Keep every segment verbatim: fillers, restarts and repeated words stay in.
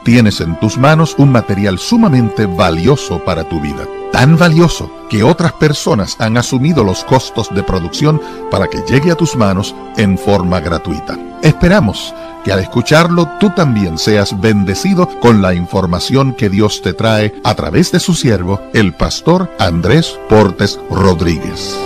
tienes en tus manos un material sumamente valioso para tu vida. Tan valioso que otras personas han asumido los costos de producción para que llegue a tus manos en forma gratuita. Esperamos que al escucharlo tú también seas bendecido con la información que Dios te trae a través de su siervo, el pastor Andrés Portes Rodríguez.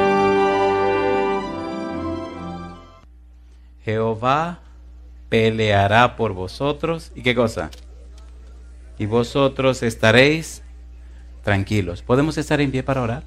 Jehová peleará por vosotros. ¿Y qué cosa? Y vosotros estaréis tranquilos. ¿Podemos estar en pie para orar?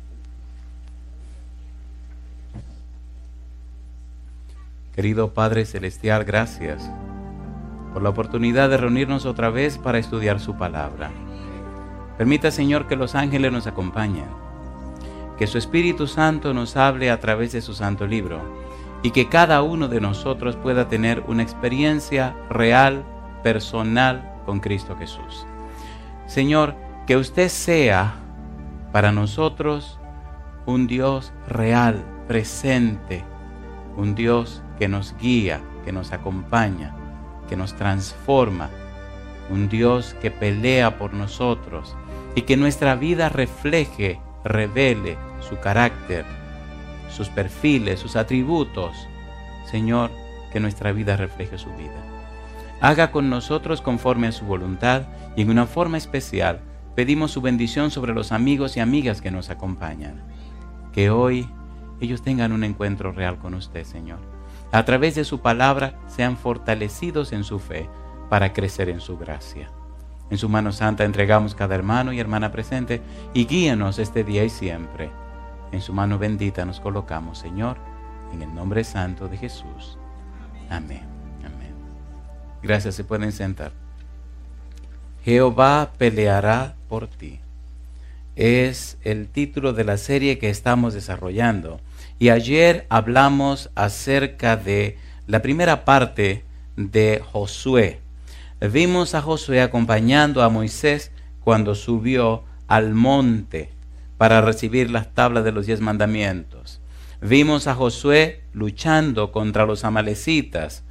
Querido Padre Celestial, gracias por la oportunidad de reunirnos otra vez para estudiar su palabra. Permita, Señor, que los ángeles nos acompañen, que su Espíritu Santo nos hable a través de su santo libro y que cada uno de nosotros pueda tener una experiencia real, personal con Cristo Jesús. Señor, que usted sea para nosotros un Dios real, presente, un Dios que nos guía, que nos acompaña, que nos transforma, un Dios que pelea por nosotros y que nuestra vida refleje, revele su carácter, sus perfiles, sus atributos. Señor, que nuestra vida refleje su vida. Haga con nosotros conforme a su voluntad y en una forma especial pedimos su bendición sobre los amigos y amigas que nos acompañan. Que hoy ellos tengan un encuentro real con usted, Señor. A través de su palabra sean fortalecidos en su fe para crecer en su gracia. En su mano santa entregamos cada hermano y hermana presente y guíanos este día y siempre. En su mano bendita nos colocamos, Señor, en el nombre santo de Jesús. Amén. Amén. Gracias, se pueden sentar. Jehová peleará por ti. Es el título de la serie que estamos desarrollando. Y ayer hablamos acerca de la primera parte de Josué. Vimos a Josué acompañando a Moisés cuando subió al monte para recibir las tablas de los diez mandamientos. Vimos a Josué luchando contra los amalecitas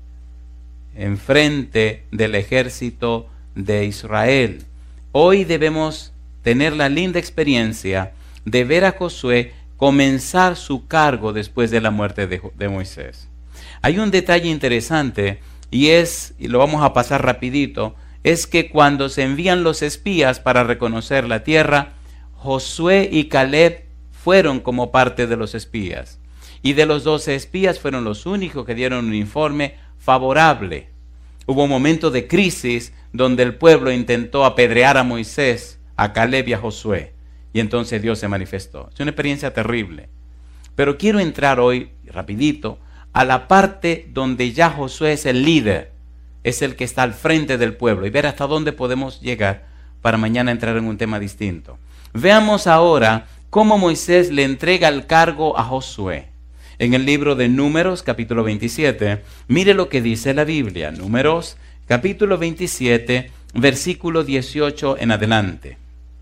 enfrente del ejército de Israel. Hoy debemos tener la linda experiencia de ver a Josué comenzar su cargo después de la muerte de, de Moisés. Hay un detalle interesante y es, y lo vamos a pasar rapidito, es que cuando se envían los espías para reconocer la tierra, Josué y Caleb fueron como parte de los espías. Y de los doce espías fueron los únicos que dieron un informe favorable. Hubo un momento de crisis donde el pueblo intentó apedrear a Moisés, a Caleb y a Josué. Y entonces Dios se manifestó. Es una experiencia terrible. Pero quiero entrar hoy, rapidito, a la parte donde ya Josué es el líder, es el que está al frente del pueblo, y ver hasta dónde podemos llegar para mañana entrar en un tema distinto. Veamos ahora cómo Moisés le entrega el cargo a Josué. En el libro de Números, capítulo veintisiete, mire lo que dice la Biblia. Números, capítulo veintisiete, versículo dieciocho en adelante.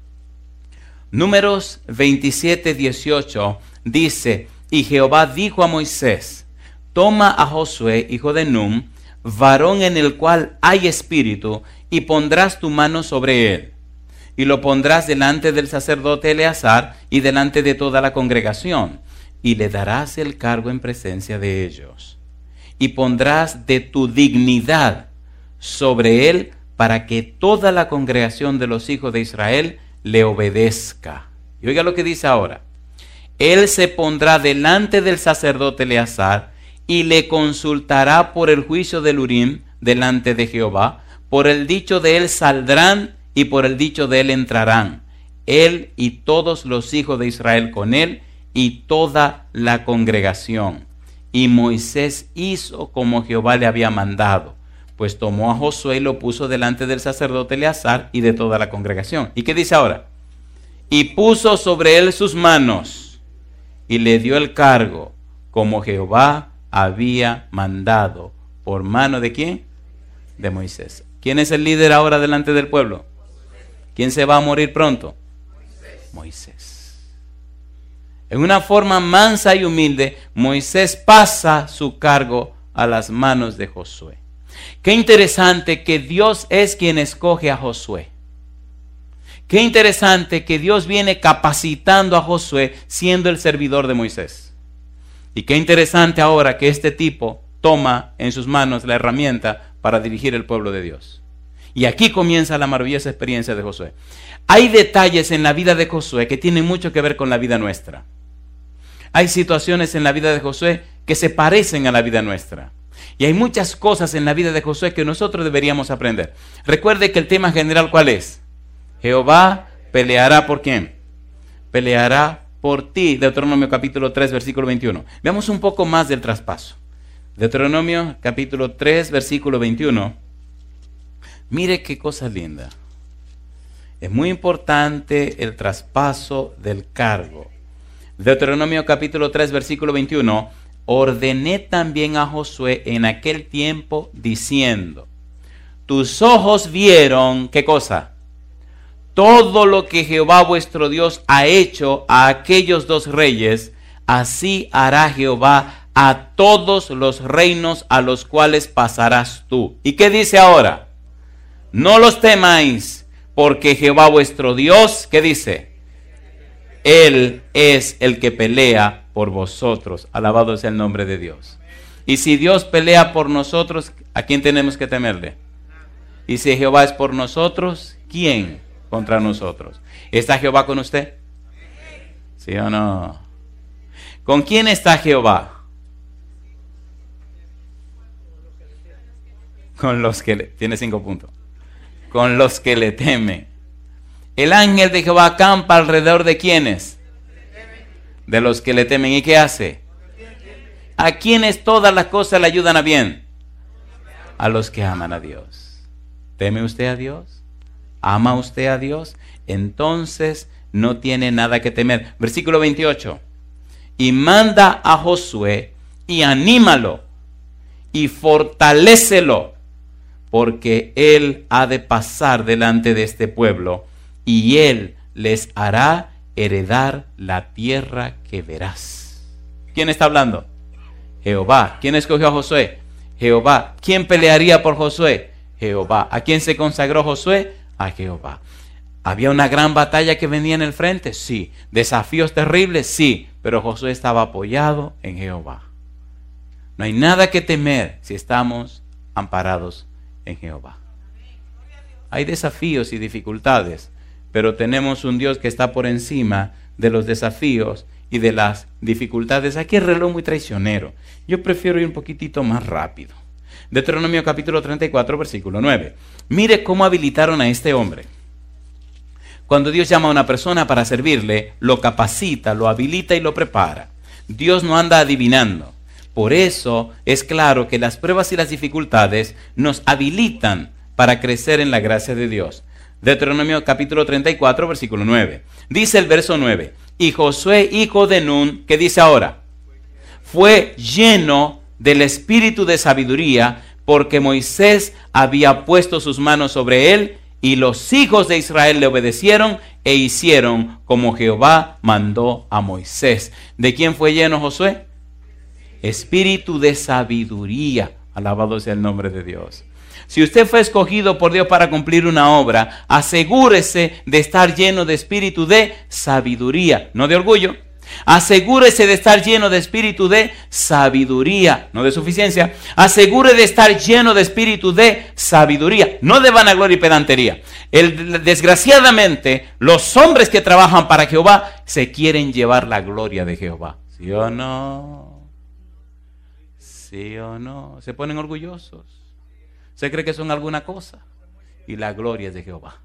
Números veintisiete, dieciocho dice: y Jehová dijo a Moisés: toma a Josué, hijo de Nun, varón en el cual hay espíritu, y pondrás tu mano sobre él. Y lo pondrás delante del sacerdote Eleazar y delante de toda la congregación, y le darás el cargo en presencia de ellos. Y pondrás de tu dignidad sobre él, para que toda la congregación de los hijos de Israel le obedezca. Y oiga lo que dice ahora: él se pondrá delante del sacerdote Eleazar y le consultará por el juicio del Urim delante de Jehová. Por el dicho de él saldrán y por el dicho de él entrarán, él y todos los hijos de Israel con él y toda la congregación. Y Moisés hizo como Jehová le había mandado, pues tomó a Josué y lo puso delante del sacerdote Eleazar y de toda la congregación. ¿Y qué dice ahora? Y puso sobre él sus manos y le dio el cargo como Jehová había mandado. ¿Por mano de quién? De Moisés. ¿Quién es el líder ahora delante del pueblo? ¿Quién se va a morir pronto? Moisés. Moisés. En una forma mansa y humilde, Moisés pasa su cargo a las manos de Josué. Qué interesante que Dios es quien escoge a Josué. Qué interesante que Dios viene capacitando a Josué siendo el servidor de Moisés. Y qué interesante ahora que este tipo toma en sus manos la herramienta para dirigir el pueblo de Dios. Y aquí comienza la maravillosa experiencia de Josué. Hay detalles en la vida de Josué que tienen mucho que ver con la vida nuestra. Hay situaciones en la vida de Josué que se parecen a la vida nuestra. Y hay muchas cosas en la vida de Josué que nosotros deberíamos aprender. Recuerde que el tema general, ¿cuál es? Jehová peleará por quién. Peleará por ti. Deuteronomio capítulo tres, versículo veintiuno. Veamos un poco más del traspaso. Deuteronomio capítulo tres, versículo veintiuno. Mire qué cosa linda. Es muy importante el traspaso del cargo. Deuteronomio capítulo tres, versículo veintiuno. Ordené también a Josué en aquel tiempo diciendo: tus ojos vieron, ¿qué cosa? Todo lo que Jehová vuestro Dios ha hecho a aquellos dos reyes, así hará Jehová a todos los reinos a los cuales pasarás tú. ¿Y qué dice ahora? No los temáis, porque Jehová vuestro Dios, ¿qué dice? Él es el que pelea por vosotros. Alabado sea el nombre de Dios. Y si Dios pelea por nosotros, ¿a quién tenemos que temerle? Y si Jehová es por nosotros, ¿quién contra nosotros? ¿Está Jehová con usted? ¿Sí o no? ¿Con quién está Jehová? Con los que le, tiene cinco puntos. Con los que le temen. El ángel de Jehová acampa alrededor de ¿quiénes? De los que le temen. ¿Y qué hace? ¿A quienes todas las cosas le ayudan a bien? A los que aman a Dios. ¿Teme usted a Dios? ¿Ama usted a Dios? Entonces no tiene nada que temer. Versículo veintiocho. Y manda a Josué y anímalo y fortalécelo, porque él ha de pasar delante de este pueblo y él les hará heredar la tierra que verás. ¿Quién está hablando? Jehová. ¿Quién escogió a Josué? Jehová. ¿Quién pelearía por Josué? Jehová. ¿A quién se consagró Josué? A Jehová. ¿Había una gran batalla que venía en el frente? Sí. ¿Desafíos terribles? Sí. Pero Josué estaba apoyado en Jehová. No hay nada que temer si estamos amparados en Jehová. Hay desafíos y dificultades, pero tenemos un Dios que está por encima de los desafíos y de las dificultades. Aquí el reloj muy traicionero. Yo prefiero ir un poquitito más rápido. Deuteronomio capítulo treinta y cuatro, versículo nueve. Mire cómo habilitaron a este hombre. Cuando Dios llama a una persona para servirle, lo capacita, lo habilita y lo prepara. Dios no anda adivinando. Por eso es claro que las pruebas y las dificultades nos habilitan para crecer en la gracia de Dios. Deuteronomio capítulo treinta y cuatro, versículo nueve. Dice el verso nueve. Y Josué, hijo de Nun, ¿qué dice ahora? Fue lleno del espíritu de sabiduría, porque Moisés había puesto sus manos sobre él, y los hijos de Israel le obedecieron e hicieron como Jehová mandó a Moisés. ¿De quién fue lleno Josué? Espíritu de sabiduría. Alabado sea el nombre de Dios. Si usted fue escogido por Dios para cumplir una obra, asegúrese de estar lleno de espíritu de sabiduría, no de orgullo. Asegúrese de estar lleno de espíritu de sabiduría, no de suficiencia. Asegure de estar lleno de espíritu de sabiduría, no de vanagloria y pedantería. El, desgraciadamente, los hombres que trabajan para Jehová se quieren llevar la gloria de Jehová. ¿Sí o no? ¿Sí o no? Se ponen orgullosos. Se cree que son alguna cosa y la gloria es de Jehová.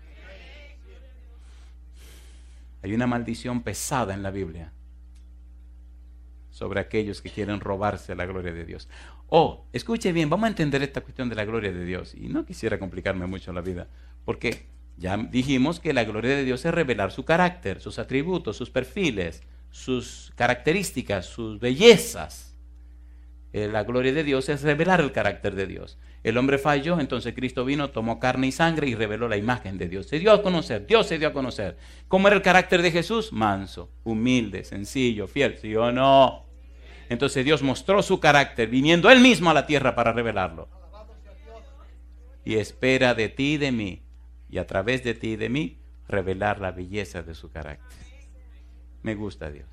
Hay una maldición pesada en la Biblia sobre aquellos que quieren robarse la gloria de Dios. Oh, escuche bien, vamos a entender esta cuestión de la gloria de Dios. Y no quisiera complicarme mucho la vida, porque ya dijimos que la gloria de Dios es revelar su carácter, sus atributos, sus perfiles, sus características, sus bellezas. Eh, la gloria de Dios es revelar el carácter de Dios. El hombre falló, entonces Cristo vino, tomó carne y sangre y reveló la imagen de Dios. Se dio a conocer, Dios se dio a conocer. ¿Cómo era el carácter de Jesús? Manso, humilde, sencillo, fiel, ¿sí o no? Entonces Dios mostró su carácter, viniendo Él mismo a la tierra para revelarlo. y espera de ti y de mí, y a través de ti y de mí, revelar la belleza de su carácter. Me gusta Dios.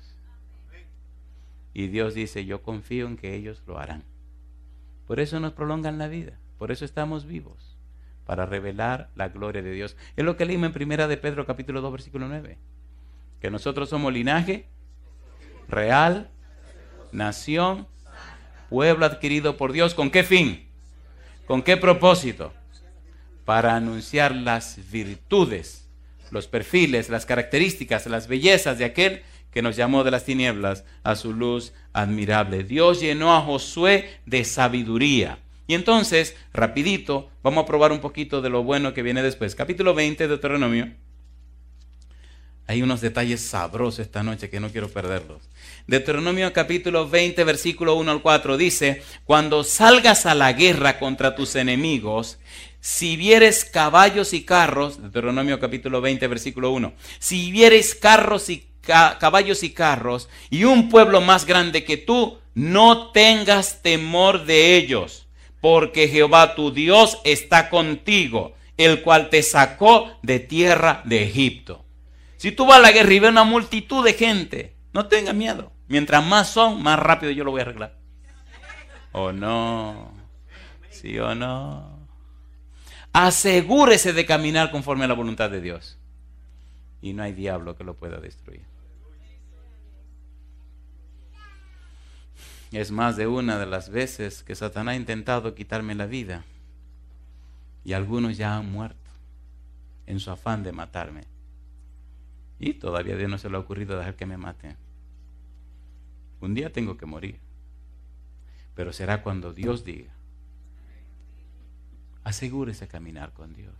Y Dios dice, yo confío en que ellos lo harán. Por eso nos prolongan la vida, por eso estamos vivos, para revelar la gloria de Dios. Es lo que leímos en Primera de Pedro capítulo dos versículo nueve, que nosotros somos linaje real, nación, pueblo adquirido por Dios. ¿Con qué fin? ¿Con qué propósito? Para anunciar las virtudes, los perfiles, las características, las bellezas de aquel que nos llamó de las tinieblas a su luz admirable. Dios llenó a Josué de sabiduría. Y entonces, rapidito, vamos a probar un poquito de lo bueno que viene después. Capítulo veinte de Deuteronomio. Hay unos detalles sabrosos esta noche que no quiero perderlos. Deuteronomio capítulo veinte, versículo uno al cuatro dice, cuando salgas a la guerra contra tus enemigos, si vieres caballos y carros, Deuteronomio capítulo veinte, versículo uno, si vieres carros y ca- caballos y carros y un pueblo más grande que tú, no tengas temor de ellos, porque Jehová tu Dios está contigo, el cual te sacó de tierra de Egipto. Si tú vas a la guerra y ves una multitud de gente, no tengas miedo. Mientras más son, más rápido yo lo voy a arreglar. ¿O no? ¿Sí o no? Asegúrese de caminar conforme a la voluntad de Dios. Y no hay diablo que lo pueda destruir. Es más de una de las veces que Satanás ha intentado quitarme la vida. Y algunos ya han muerto en su afán de matarme. Y todavía a Dios no se le ha ocurrido dejar que me maten. Un día tengo que morir. Pero será cuando Dios diga. Asegúrese de caminar con Dios.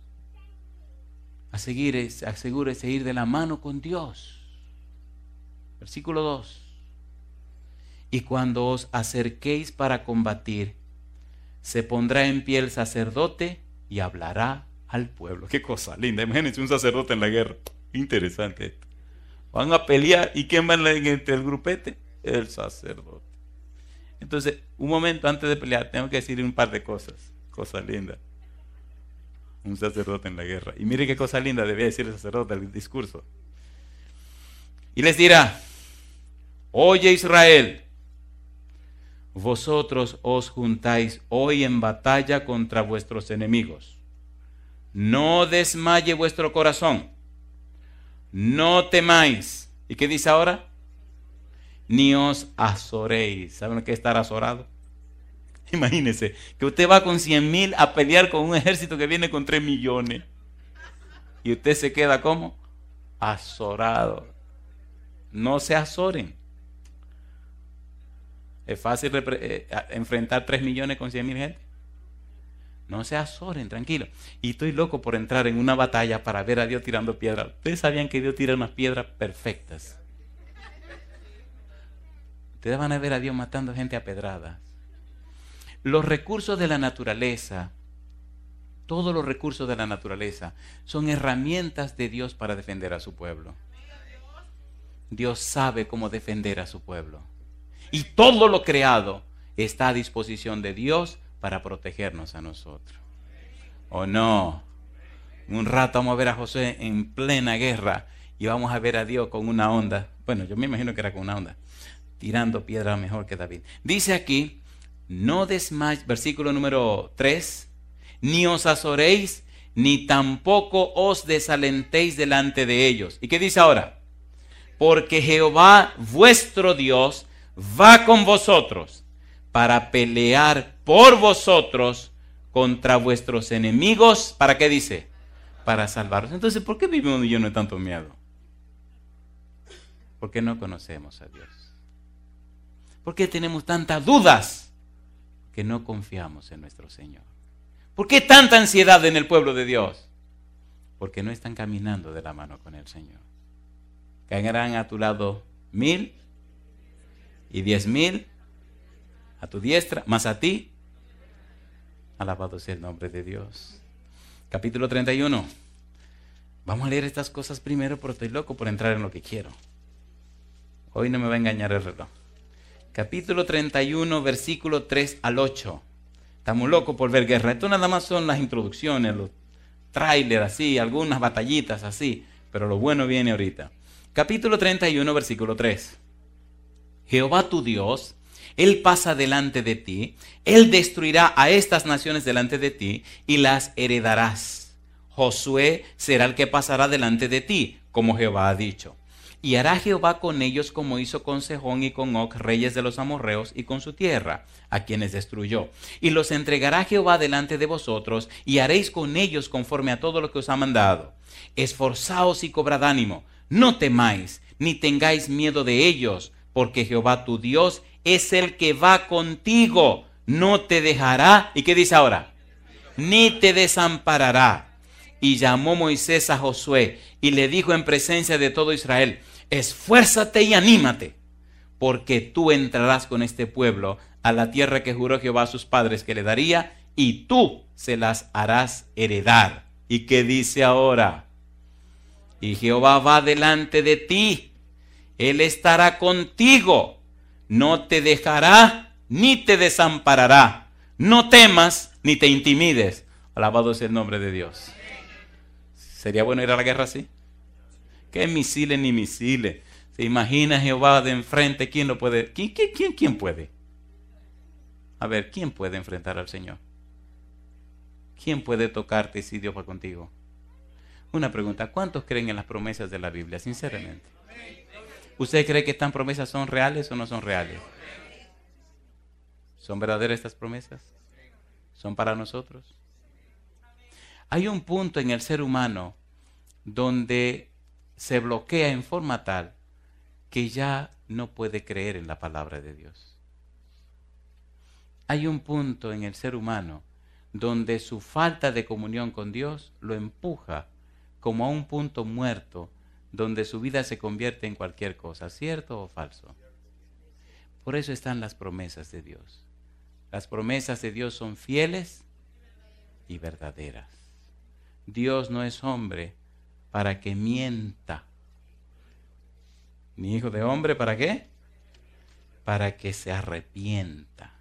Asegúrese, asegúrese de ir de la mano con Dios. Versículo dos. Y cuando os acerquéis para combatir, se pondrá en pie el sacerdote y hablará al pueblo. Qué cosa linda. Imagínense un sacerdote en la guerra. Interesante esto. Van a pelear y ¿quién va en entre el grupete? El sacerdote. Entonces, un momento antes de pelear, tengo que decir un par de cosas. Cosa linda. Un sacerdote en la guerra. Y mire qué cosa linda debía decir el sacerdote al discurso. Y les dirá: oye Israel, vosotros os juntáis hoy en batalla contra vuestros enemigos. No desmaye vuestro corazón. No temáis. ¿Y qué dice ahora? Ni os azoréis. ¿Saben lo que es estar azorado? Imagínense que usted va con cien mil a pelear con un ejército que viene con tres millones. Y usted se queda como azorado. No se azoren. Es fácil eh, enfrentar tres millones con cien mil gente. No se azoren, tranquilo. Y estoy loco por entrar en una batalla para ver a Dios tirando piedras. Ustedes sabían que Dios tira unas piedras perfectas. Ustedes van a ver a Dios matando gente a pedradas. Los recursos de la naturaleza, todos los recursos de la naturaleza, son herramientas de Dios para defender a su pueblo. Dios sabe cómo defender a su pueblo. Y todo lo creado está a disposición de Dios para protegernos a nosotros. ¿O no? Un rato vamos a ver a José en plena guerra y vamos a ver a Dios con una onda. Bueno, yo me imagino que era con una onda, tirando piedra mejor que David. Dice aquí, no desmayéis, versículo número tres, ni os azoréis, ni tampoco os desalentéis delante de ellos. ¿Y qué dice ahora? Porque Jehová vuestro Dios va con vosotros para pelear por vosotros contra vuestros enemigos. ¿Para qué dice? Para salvaros. Entonces, ¿por qué vivimos llenos de tanto miedo? Porque no conocemos a Dios. ¿Por qué tenemos tantas dudas? Que no confiamos en nuestro Señor. ¿Por qué tanta ansiedad en el pueblo de Dios? Porque no están caminando de la mano con el Señor. Caerán a tu lado mil y diez mil a tu diestra, más a ti. Alabado sea el nombre de Dios. Capítulo treinta y uno. Vamos a leer estas cosas primero, pero estoy loco por entrar en lo que quiero. Hoy no me va a engañar el reloj. Capítulo treinta y uno, versículo tres al ocho. Estamos locos por ver guerra. Esto nada más son las introducciones, los trailers así, algunas batallitas así. Pero lo bueno viene ahorita. Capítulo treinta y uno, versículo tres. Jehová tu Dios, Él pasa delante de ti. Él destruirá a estas naciones delante de ti y las heredarás. Josué será el que pasará delante de ti, como Jehová ha dicho. Y hará Jehová con ellos como hizo con Sejón y con Og, reyes de los amorreos, y con su tierra, a quienes destruyó. Y los entregará Jehová delante de vosotros, y haréis con ellos conforme a todo lo que os ha mandado. Esforzaos y cobrad ánimo, no temáis, ni tengáis miedo de ellos, porque Jehová tu Dios es el que va contigo, no te dejará. ¿Y qué dice ahora? Ni te desamparará. Y llamó Moisés a Josué, y le dijo en presencia de todo Israel: esfuérzate y anímate, porque tú entrarás con este pueblo a la tierra que juró Jehová a sus padres que le daría, y tú se las harás heredar. ¿Y qué dice ahora? Y Jehová va delante de ti, Él estará contigo, no te dejará ni te desamparará. No temas ni te intimides. Alabado sea el nombre de Dios. ¿Sería bueno ir a la guerra así? ¿Qué misiles ni misiles? ¿Se imagina Jehová de enfrente? ¿Quién lo puede? ¿Quién, quién, quién, quién puede? A ver, ¿quién puede enfrentar al Señor? ¿Quién puede tocarte si Dios va contigo? Una pregunta, ¿cuántos creen en las promesas de la Biblia, sinceramente? ¿Usted cree que estas promesas son reales o no son reales? ¿Son verdaderas estas promesas? ¿Son para nosotros? Hay un punto en el ser humano donde se bloquea en forma tal que ya no puede creer en la palabra de Dios. Hay un punto en el ser humano donde su falta de comunión con Dios lo empuja como a un punto muerto donde su vida se convierte en cualquier cosa, ¿cierto o falso? Por eso están las promesas de Dios. Las promesas de Dios son fieles y verdaderas. Dios no es hombre para que mienta, ni hijo de hombre para qué, para que se arrepienta.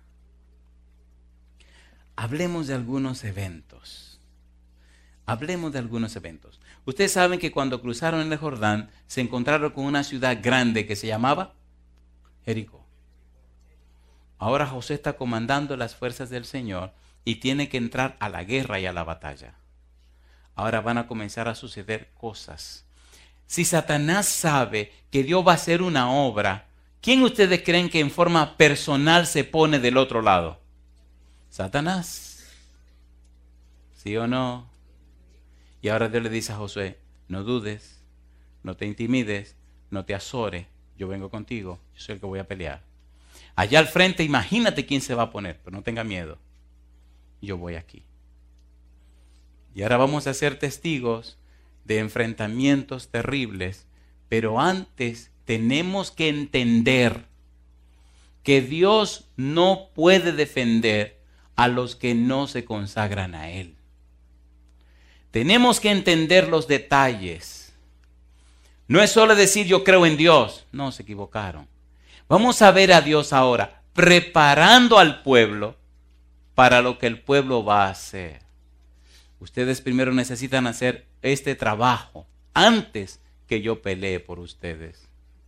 Hablemos de algunos eventos. Hablemos de algunos eventos. Ustedes saben que cuando cruzaron el Jordán se encontraron con una ciudad grande que se llamaba Jericó. Ahora José está comandando las fuerzas del Señor y tiene que entrar a la guerra y a la batalla. Ahora van a comenzar a suceder cosas. Si Satanás sabe que Dios va a hacer una obra, ¿quién ustedes creen que en forma personal se pone del otro lado? Satanás. ¿Sí o no? Y ahora Dios le dice a Josué: no dudes, no te intimides, no te azores, yo vengo contigo, yo soy el que voy a pelear. Allá al frente, imagínate quién se va a poner, pero no tenga miedo, yo voy aquí. Y ahora vamos a ser testigos de enfrentamientos terribles, pero antes tenemos que entender que Dios no puede defender a los que no se consagran a Él. Tenemos que entender los detalles. No es solo decir yo creo en Dios. No, se equivocaron. Vamos a ver a Dios ahora preparando al pueblo para lo que el pueblo va a hacer. Ustedes primero necesitan hacer este trabajo antes que yo pelee por ustedes.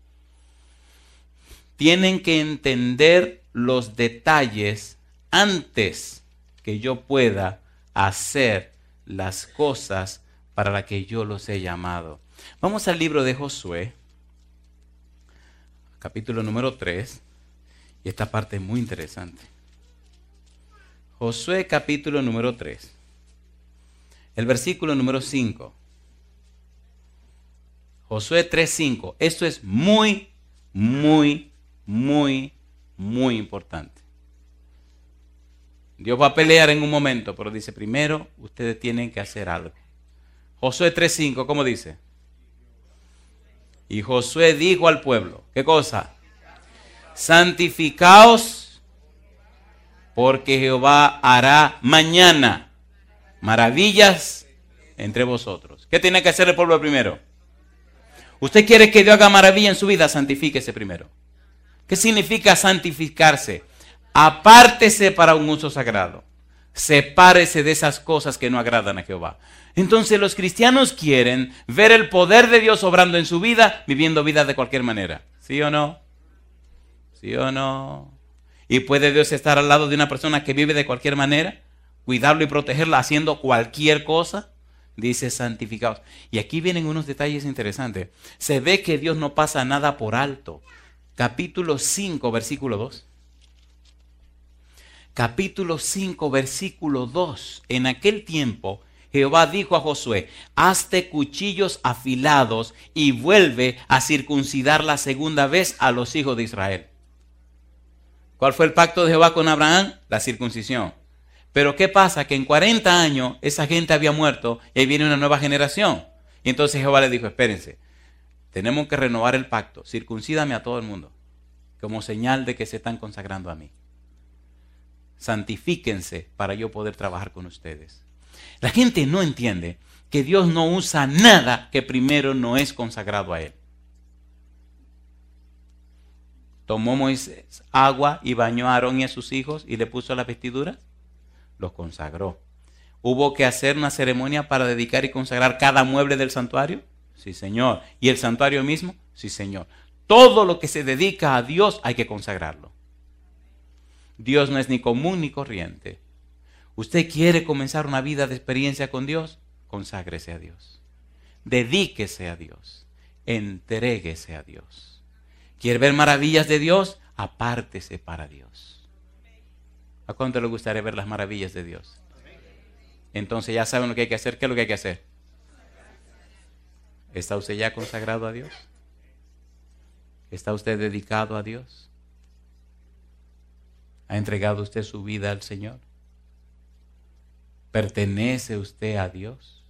Tienen que entender los detalles antes que yo pueda hacer las cosas para las que yo los he llamado. Vamos al libro de Josué, capítulo número tres, y esta parte es muy interesante. Josué capítulo número tres, el versículo número cinco. Josué tres cinco. Esto es muy, muy, muy, muy importante. Dios va a pelear en un momento, pero dice primero ustedes tienen que hacer algo. Josué tres cinco, ¿cómo dice? Y Josué dijo al pueblo, ¿qué cosa? Santificaos, porque Jehová hará mañana maravillas entre vosotros. ¿Qué tiene que hacer el pueblo primero? ¿Usted quiere que Dios haga maravilla en su vida? Santifíquese primero. ¿Qué significa santificarse? Apártese para un uso sagrado. Sepárese de esas cosas que no agradan a Jehová. Entonces los cristianos quieren ver el poder de Dios obrando en su vida, viviendo vida de cualquier manera. ¿Sí o no? ¿Sí o no? ¿Y puede Dios estar al lado de una persona que vive de cualquier manera? Cuidarlo y protegerlo haciendo cualquier cosa. Dice santificados. Y aquí vienen unos detalles interesantes. Se ve que Dios no pasa nada por alto. Capítulo cinco, versículo dos. Capítulo cinco, versículo dos. En aquel tiempo Jehová dijo a Josué: hazte cuchillos afilados y vuelve a circuncidar la segunda vez a los hijos de Israel. ¿Cuál fue el pacto de Jehová con Abraham? La circuncisión. Pero ¿qué pasa? Que en cuarenta años esa gente había muerto y ahí viene una nueva generación. Y entonces Jehová le dijo: espérense, tenemos que renovar el pacto. Circuncídame a todo el mundo como señal de que se están consagrando a mí. Santifíquense para yo poder trabajar con ustedes. La gente no entiende que Dios no usa nada que primero no es consagrado a Él. Tomó Moisés agua y bañó a Aarón y a sus hijos y le puso las vestiduras. Los consagró. ¿Hubo que hacer una ceremonia para dedicar y consagrar cada mueble del santuario? Sí, Señor. ¿Y el santuario mismo? Sí, Señor. Todo lo que se dedica a Dios hay que consagrarlo. Dios no es ni común ni corriente. ¿Usted quiere comenzar una vida de experiencia con Dios? Conságrese a Dios. Dedíquese a Dios. Entréguese a Dios. ¿Quiere ver maravillas de Dios? Apártese para Dios. ¿A cuánto le gustaría ver las maravillas de Dios? Entonces ya saben lo que hay que hacer. ¿Qué es lo que hay que hacer? ¿Está usted ya consagrado a Dios? ¿Está usted dedicado a Dios? ¿Ha entregado usted su vida al Señor? ¿Pertenece usted a Dios?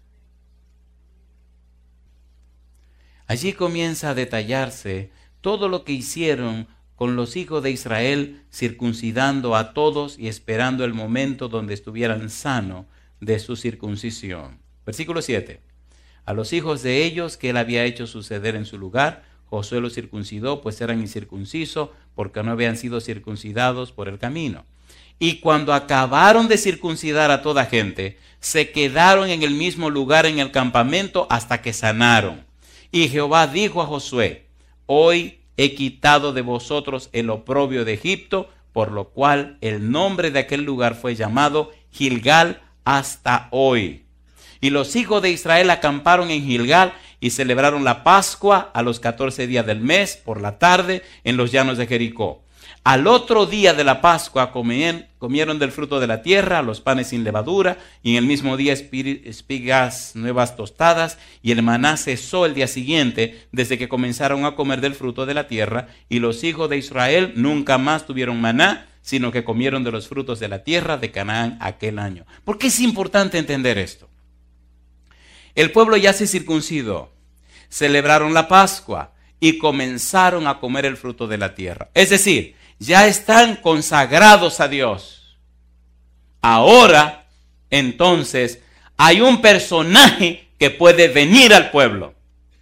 Allí comienza a detallarse todo lo que hicieron con los hijos de Israel, circuncidando a todos y esperando el momento donde estuvieran sanos de su circuncisión. Versículo siete. A los hijos de ellos que él había hecho suceder en su lugar, Josué los circuncidó, pues eran incircuncisos, porque no habían sido circuncidados por el camino. Y cuando acabaron de circuncidar a toda gente, se quedaron en el mismo lugar en el campamento hasta que sanaron. Y Jehová dijo a Josué: hoy he quitado de vosotros el oprobio de Egipto, por lo cual el nombre de aquel lugar fue llamado Gilgal hasta hoy. Y los hijos de Israel acamparon en Gilgal y celebraron la Pascua a los catorce días del mes por la tarde en los llanos de Jericó. Al otro día de la Pascua comieron, comieron del fruto de la tierra, los panes sin levadura, y en el mismo día espigas nuevas tostadas, y el maná cesó el día siguiente, desde que comenzaron a comer del fruto de la tierra, y los hijos de Israel nunca más tuvieron maná, sino que comieron de los frutos de la tierra de Canaán aquel año. ¿Por qué es importante entender esto? El pueblo ya se circuncidó, celebraron la Pascua y comenzaron a comer el fruto de la tierra. Es decir, ya están consagrados a Dios. Ahora, entonces, hay un personaje que puede venir al pueblo.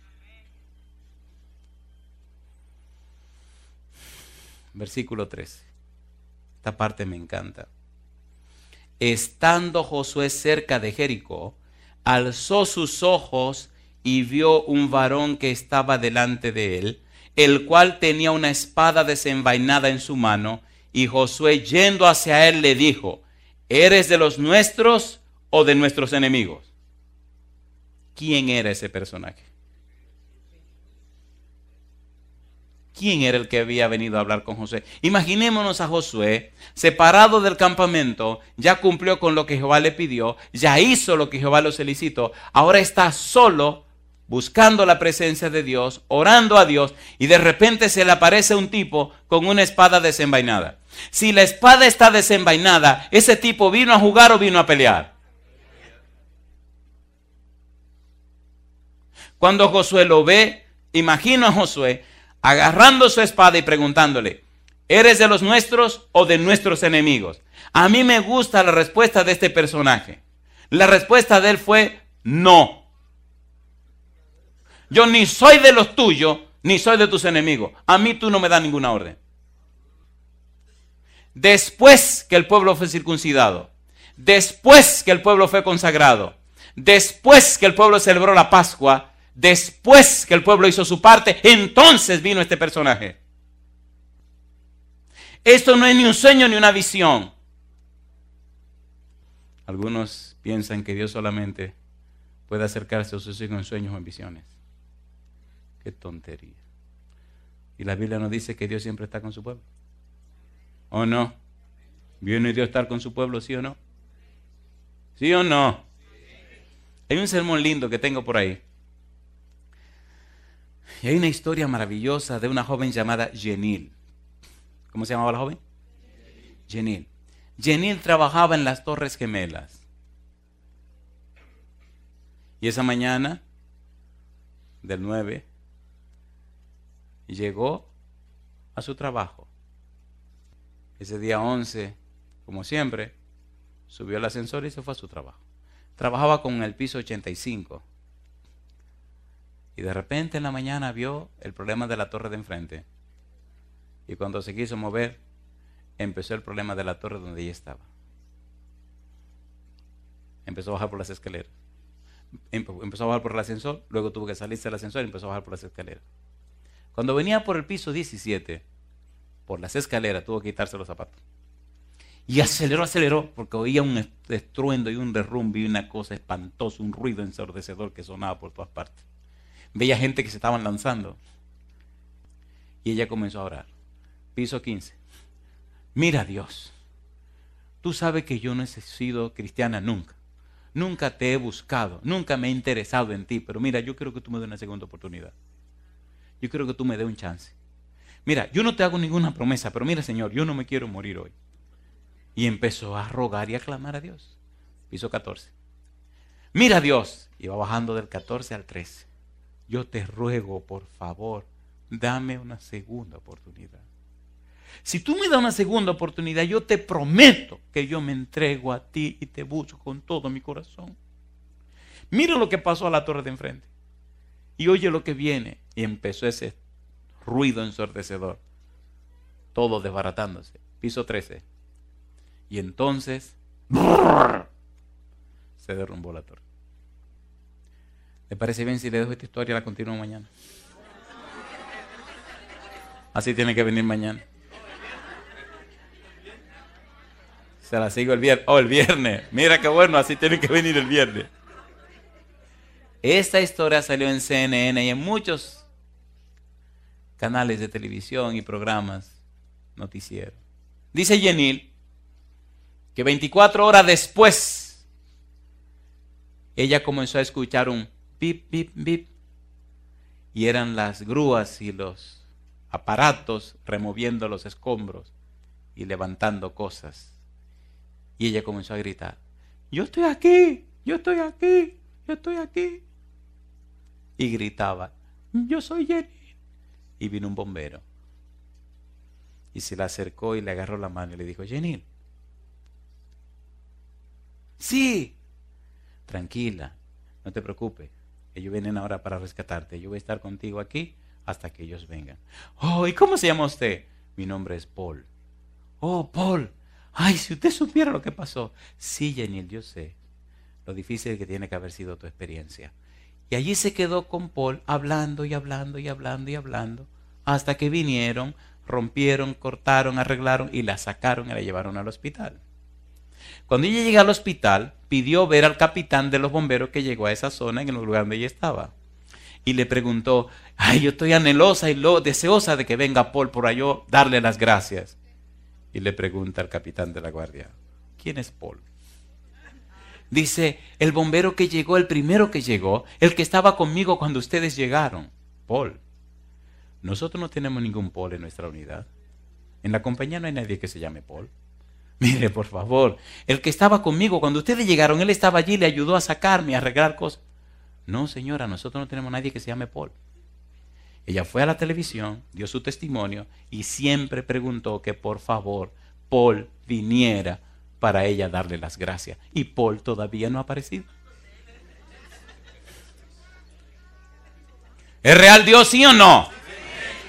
Versículo trece. Esta parte me encanta. Estando Josué cerca de Jericó, alzó sus ojos y vio un varón que estaba delante de él, el cual tenía una espada desenvainada en su mano, y Josué, yendo hacia él, le dijo: ¿eres de los nuestros o de nuestros enemigos? ¿Quién era ese personaje? ¿Quién era el que había venido a hablar con Josué? Imaginémonos a Josué, separado del campamento, ya cumplió con lo que Jehová le pidió, ya hizo lo que Jehová lo solicitó, ahora está solo, buscando la presencia de Dios, orando a Dios, y de repente se le aparece un tipo con una espada desenvainada. Si la espada está desenvainada, ¿ese tipo vino a jugar o vino a pelear? Cuando Josué lo ve, imagino a Josué agarrando su espada y preguntándole: ¿eres de los nuestros o de nuestros enemigos? A mí me gusta la respuesta de este personaje. La respuesta de él fue: no. Yo ni soy de los tuyos, ni soy de tus enemigos. A mí tú no me das ninguna orden. Después que el pueblo fue circuncidado, después que el pueblo fue consagrado, después que el pueblo celebró la Pascua, después que el pueblo hizo su parte, entonces vino este personaje. Esto no es ni un sueño ni una visión. Algunos piensan que Dios solamente puede acercarse a sus hijos en sueños o en visiones. Qué tontería. Y la Biblia nos dice que Dios siempre está con su pueblo. ¿O no? ¿Viene Dios a estar con su pueblo, sí o no? ¿Sí o no? Hay un sermón lindo que tengo por ahí. Y hay una historia maravillosa de una joven llamada Jenil. ¿Cómo se llamaba la joven? Jenil. Jenil trabajaba en las Torres Gemelas. Y esa mañana, del nueve, llegó a su trabajo. Ese día once, como siempre, subió al ascensor y se fue a su trabajo. Trabajaba con el piso ochenta y cinco. Y de repente en la mañana vio el problema de la torre de enfrente. Y cuando se quiso mover, empezó el problema de la torre donde ella estaba. Empezó a bajar por las escaleras. Empezó a bajar por el ascensor, luego tuvo que salirse del ascensor y empezó a bajar por las escaleras. Cuando venía por el piso diecisiete, por las escaleras, tuvo que quitarse los zapatos. Y aceleró, aceleró, porque oía un estruendo y un derrumbe y una cosa espantosa, un ruido ensordecedor que sonaba por todas partes. Veía gente que se estaban lanzando. Y ella comenzó a orar. Piso quince. Mira, Dios, tú sabes que yo no he sido cristiana nunca. Nunca te he buscado, nunca me he interesado en ti. Pero mira, yo quiero que tú me des una segunda oportunidad. Yo quiero que tú me des un chance. Mira, yo no te hago ninguna promesa, pero mira, Señor, yo no me quiero morir hoy. Y empezó a rogar y a clamar a Dios. Piso catorce. Mira, Dios, iba bajando del catorce al trece. Yo te ruego, por favor, dame una segunda oportunidad. Si tú me das una segunda oportunidad, yo te prometo que yo me entrego a ti y te busco con todo mi corazón. Mira lo que pasó a la torre de enfrente. Y oye lo que viene. Y empezó ese ruido ensordecedor. Todo desbaratándose. Piso trece. Y entonces brrr, se derrumbó la torre. ¿Le parece bien si le dejo esta historia y la continúo mañana? Así tiene que venir mañana. Se la sigo el viernes. Oh, el viernes. Mira qué bueno, así tiene que venir el viernes. Esta historia salió en C N N y en muchos canales de televisión y programas noticieros. Dice Jenil que veinticuatro horas después ella comenzó a escuchar un bip, bip, bip. Y eran las grúas y los aparatos removiendo los escombros y levantando cosas. Y ella comenzó a gritar, yo estoy aquí, yo estoy aquí, yo estoy aquí. Y gritaba, yo soy Jenil. Y vino un bombero. Y se le acercó y le agarró la mano y le dijo, Jenil. Sí. Tranquila, no te preocupes. Ellos vienen ahora para rescatarte. Yo voy a estar contigo aquí hasta que ellos vengan. Oh, ¿y cómo se llama usted? Mi nombre es Paul. Oh, Paul. Ay, si usted supiera lo que pasó. Sí, Jenil, yo sé. Lo difícil que tiene que haber sido tu experiencia. Y allí se quedó con Paul hablando y hablando y hablando y hablando. Hasta que vinieron, rompieron, cortaron, arreglaron y la sacaron y la llevaron al hospital. Cuando ella llegó al hospital, pidió ver al capitán de los bomberos que llegó a esa zona en el lugar donde ella estaba. Y le preguntó, ay, yo estoy anhelosa y lo, deseosa de que venga Paul por allá, darle las gracias. Y le pregunta al capitán de la guardia, ¿quién es Paul? Dice, el bombero que llegó, el primero que llegó, el que estaba conmigo cuando ustedes llegaron. Paul. Nosotros no tenemos ningún Paul en nuestra unidad. En la compañía no hay nadie que se llame Paul. Mire, por favor, el que estaba conmigo cuando ustedes llegaron, él estaba allí, le ayudó a sacarme, a arreglar cosas. No, señora, nosotros no tenemos nadie que se llame Paul. Ella fue a la televisión, dio su testimonio y siempre preguntó que por favor Paul viniera para ella darle las gracias. Y Paul todavía no ha aparecido. ¿Es real Dios, sí o no?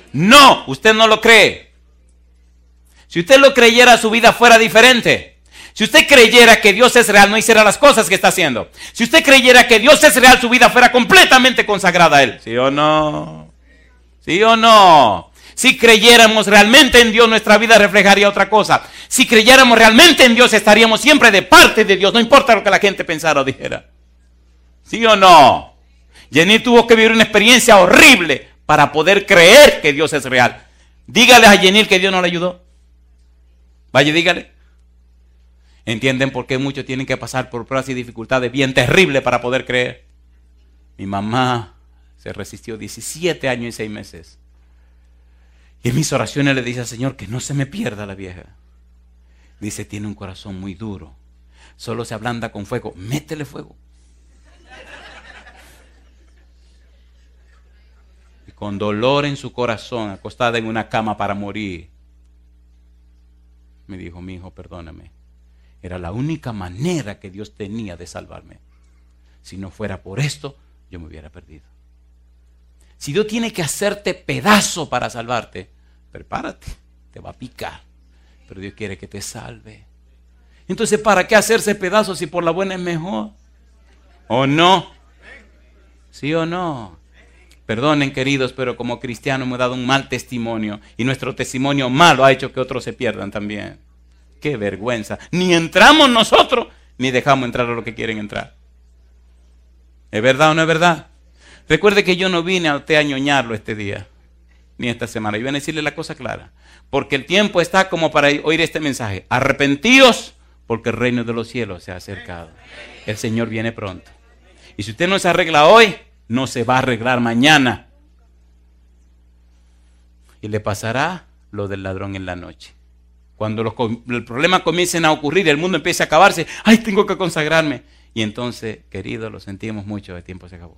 No, usted no lo cree. Si usted lo creyera, su vida fuera diferente. Si usted creyera que Dios es real, no hiciera las cosas que está haciendo. Si usted creyera que Dios es real, su vida fuera completamente consagrada a Él. ¿Sí o no? ¿Sí o no? Si creyéramos realmente en Dios, nuestra vida reflejaría otra cosa. Si creyéramos realmente en Dios, estaríamos siempre de parte de Dios, no importa lo que la gente pensara o dijera. ¿Sí o no? Jenny tuvo que vivir una experiencia horrible para poder creer que Dios es real. Dígale a Jenny que Dios no le ayudó. Vaya, dígale. ¿Entienden por qué muchos tienen que pasar por pruebas y dificultades bien terribles para poder creer? Mi mamá se resistió diecisiete años y seis meses. Y en mis oraciones le dice al Señor que no se me pierda la vieja. Dice, tiene un corazón muy duro. Solo se ablanda con fuego. Métele fuego. Y con dolor en su corazón, acostada en una cama para morir, me dijo, mi hijo, perdóname. Era la única manera que Dios tenía de salvarme. Si no fuera por esto, yo me hubiera perdido. Si Dios tiene que hacerte pedazo para salvarte, prepárate, te va a picar. Pero Dios quiere que te salve. Entonces, ¿para qué hacerse pedazo si por la buena es mejor? ¿O no? ¿Sí o no? Perdonen, queridos, pero como cristianos hemos dado un mal testimonio. Y nuestro testimonio malo ha hecho que otros se pierdan también. ¡Qué vergüenza! Ni entramos nosotros, ni dejamos entrar a los que quieren entrar. ¿Es verdad o no es verdad? Recuerde que yo no vine a usted a ñoñarlo este día, ni esta semana. Yo vine a decirle la cosa clara. Porque el tiempo está como para oír este mensaje. Arrepentíos, porque el reino de los cielos se ha acercado. El Señor viene pronto. Y si usted no se arregla hoy, no se va a arreglar mañana. Y le pasará lo del ladrón en la noche. Cuando los, los problemas comiencen a ocurrir, el mundo empiece a acabarse. ¡Ay, tengo que consagrarme! Y entonces, queridos, lo sentimos mucho, el tiempo se acabó.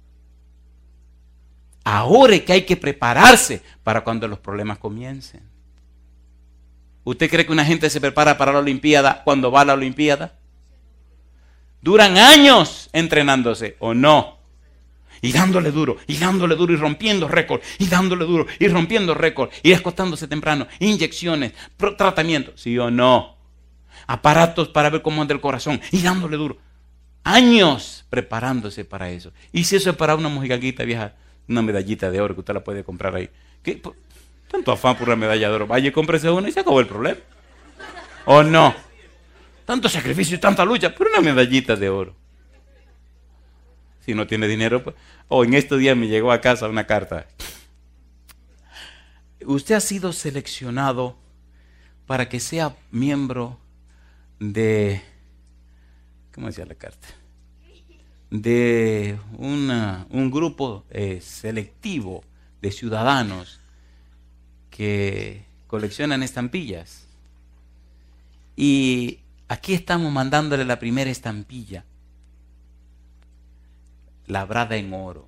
Ahora es que hay que prepararse para cuando los problemas comiencen. ¿Usted cree que una gente se prepara para la Olimpiada cuando va a la Olimpiada? Duran años entrenándose, ¿o no? Y dándole duro, y dándole duro, y rompiendo récord, y dándole duro, y rompiendo récord, y acostándose temprano, inyecciones, tratamientos, ¿sí o no? Aparatos para ver cómo anda el corazón, y dándole duro. Años preparándose para eso. Y si eso es para una mojigaguita vieja, una medallita de oro que usted la puede comprar ahí. ¿Qué? Tanto afán por una medalla de oro. Vaya y cómprese una y se acabó el problema. ¿O no? Tanto sacrificio y tanta lucha por una medallita de oro. Si no tiene dinero, pues. Oh, en estos días me llegó a casa una carta. Usted ha sido seleccionado para que sea miembro de, ¿cómo decía la carta? De una, un grupo eh, selectivo de ciudadanos que coleccionan estampillas. Y aquí estamos mandándole la primera estampilla, labrada en oro.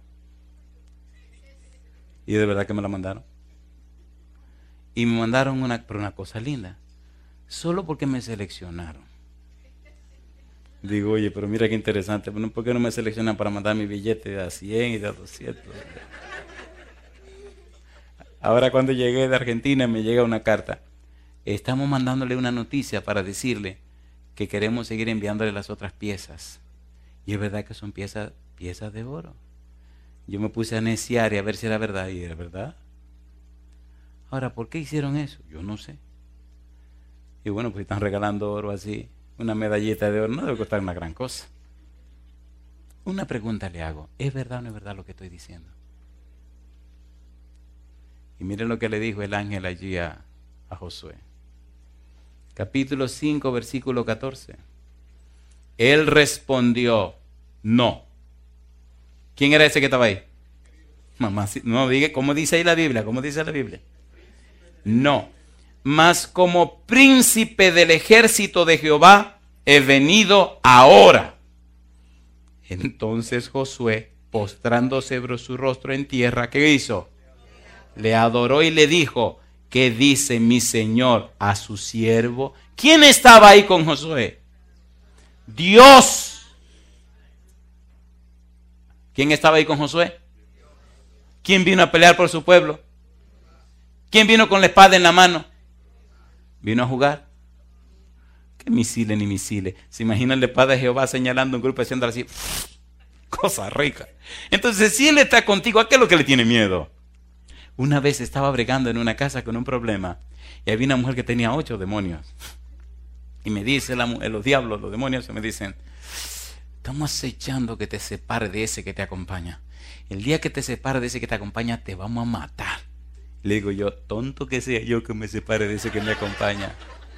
Y de verdad que me la mandaron. Y me mandaron una, por una cosa linda, solo porque me seleccionaron. Digo, oye, pero mira qué interesante, ¿por qué no me seleccionan para mandar mi billete de a cien y de a doscientos? Ahora cuando llegué de Argentina me llega una carta. Estamos mandándole una noticia para decirle que queremos seguir enviándole las otras piezas. Y es verdad que son piezas, piezas de oro. Yo me puse a neciar y a ver si era verdad, y era verdad. Ahora, ¿por qué hicieron eso? Yo no sé. Y bueno, pues están regalando oro así. Una medallita de oro no debe costar una gran cosa. Una pregunta le hago. ¿Es verdad o no es verdad lo que estoy diciendo? Y miren lo que le dijo el ángel allí a, a Josué. Capítulo cinco, versículo catorce. Él respondió, no. ¿Quién era ese que estaba ahí? Mamá, no diga, ¿cómo dice ahí la Biblia? ¿Cómo dice la Biblia? No. Mas como príncipe del ejército de Jehová he venido ahora. Entonces Josué, postrándose sobre su rostro en tierra, ¿qué hizo? Le adoró y le dijo, ¿qué dice mi señor a su siervo? ¿Quién estaba ahí con Josué? Dios. ¿Quién estaba ahí con Josué? ¿Quién vino a pelear por su pueblo? ¿Quién vino con la espada en la mano? Vino a jugar. ¿Qué misiles ni misiles? Se imagina el padre de Jehová señalando un grupo haciendo así. Cosa rica. Entonces, si él está contigo, ¿a qué es lo que le tiene miedo? Una vez estaba bregando en una casa con un problema y había una mujer que tenía ocho demonios. Y me dice la, los diablos, los demonios, me dicen, estamos acechando que te separe de ese que te acompaña. El día que te separe de ese que te acompaña, te vamos a matar. Le digo yo, tonto que sea yo que me separe de ese que me acompaña.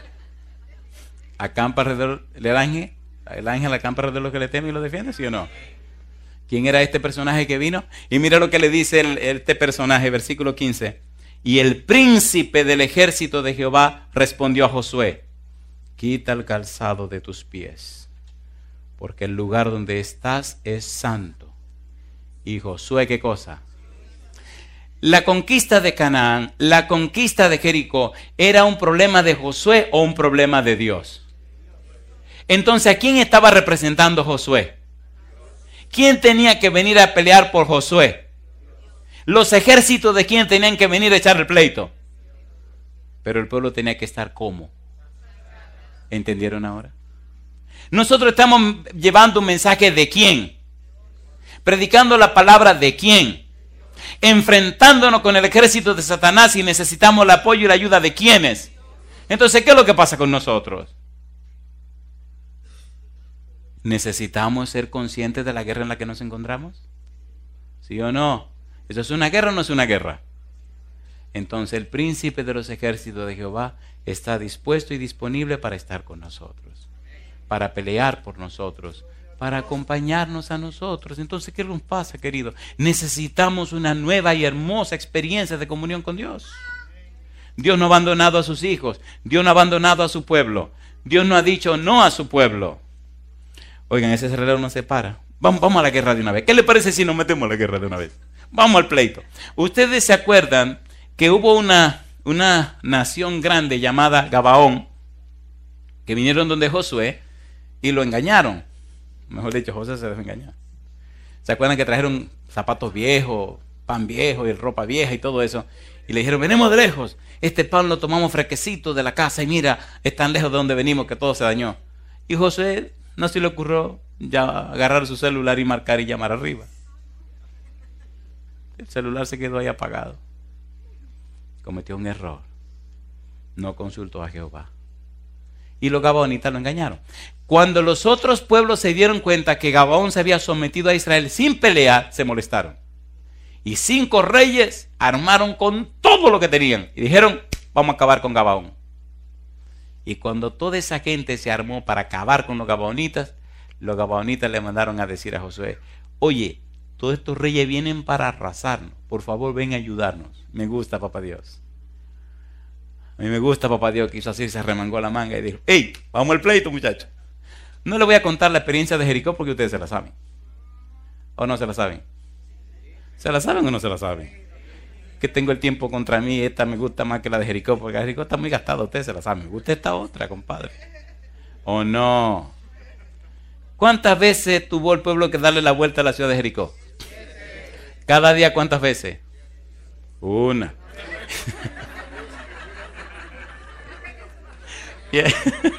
Acampa alrededor del ángel, el ángel acampa alrededor de los que le temen y lo defiende, ¿sí o no? ¿Quién era este personaje que vino? Y mira lo que le dice el, este personaje, versículo quince. Y el príncipe del ejército de Jehová respondió a Josué, quita el calzado de tus pies, porque el lugar donde estás es santo. Y Josué, ¿qué cosa? La conquista de Canaán, la conquista de Jericó, ¿era un problema de Josué o un problema de Dios? Entonces, ¿a quién estaba representando Josué? ¿Quién tenía que venir a pelear por Josué? Los ejércitos de quién tenían que venir a echar el pleito. Pero el pueblo tenía que estar ¿cómo? ¿Entendieron ahora? Nosotros estamos llevando un mensaje de quién, predicando la palabra de quién, enfrentándonos con el ejército de Satanás y necesitamos el apoyo y la ayuda de quiénes. Entonces, ¿qué es lo que pasa con nosotros? ¿Necesitamos ser conscientes de la guerra en la que nos encontramos? ¿Sí o no? ¿Eso es una guerra o no es una guerra? Entonces el príncipe de los ejércitos de Jehová está dispuesto y disponible para estar con nosotros, para pelear por nosotros, para acompañarnos a nosotros. Entonces, ¿qué nos pasa, querido? Necesitamos una nueva y hermosa experiencia de comunión con Dios. Dios no ha abandonado a sus hijos, Dios no ha abandonado a su pueblo, Dios no ha dicho no a su pueblo. Oigan, ese reloj no se para. Vamos, vamos a la guerra de una vez. ¿Qué le parece si nos metemos a la guerra de una vez? Vamos al pleito. Ustedes se acuerdan que hubo una, una nación grande llamada Gabaón, que vinieron donde Josué y lo engañaron. Mejor dicho, Josué se dejó engañar. ¿Se acuerdan que trajeron zapatos viejos, pan viejo y ropa vieja y todo eso? Y le dijeron, venimos de lejos. Este pan lo tomamos fresquecito de la casa y mira, es tan lejos de donde venimos que todo se dañó. Y Josué no se le ocurrió ya agarrar su celular y marcar y llamar arriba. El celular se quedó ahí apagado. Cometió un error. No consultó a Jehová. Y los gabaonitas lo engañaron. Cuando los otros pueblos se dieron cuenta que Gabaón se había sometido a Israel sin pelear, se molestaron. Y cinco reyes armaron con todo lo que tenían. Y dijeron, vamos a acabar con Gabaón. Y cuando toda esa gente se armó para acabar con los gabaonitas, los gabaonitas le mandaron a decir a Josué, oye, todos estos reyes vienen para arrasarnos. Por favor, ven a ayudarnos. Me gusta, papá Dios. A mí me gusta, papá Dios, que hizo así, se remangó la manga y dijo, hey, vamos al pleito, muchachos. No le voy a contar la experiencia de Jericó porque ustedes se la saben. ¿O no se la saben? ¿Se la saben o no se la saben? Que tengo el tiempo contra mí, esta me gusta más que la de Jericó, porque la de Jericó está muy gastada, ustedes se la saben. Me gusta esta otra, compadre. ¿O no? ¿Cuántas veces tuvo el pueblo que darle la vuelta a la ciudad de Jericó? ¿Cada día cuántas veces? Una. Yeah.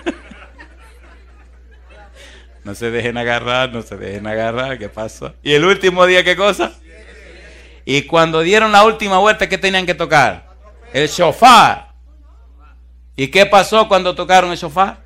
No se dejen agarrar, no se dejen agarrar, ¿qué pasó? ¿Y el último día qué cosa? Y cuando dieron la última vuelta, ¿qué tenían que tocar? El shofar. ¿Y qué pasó cuando tocaron el shofar?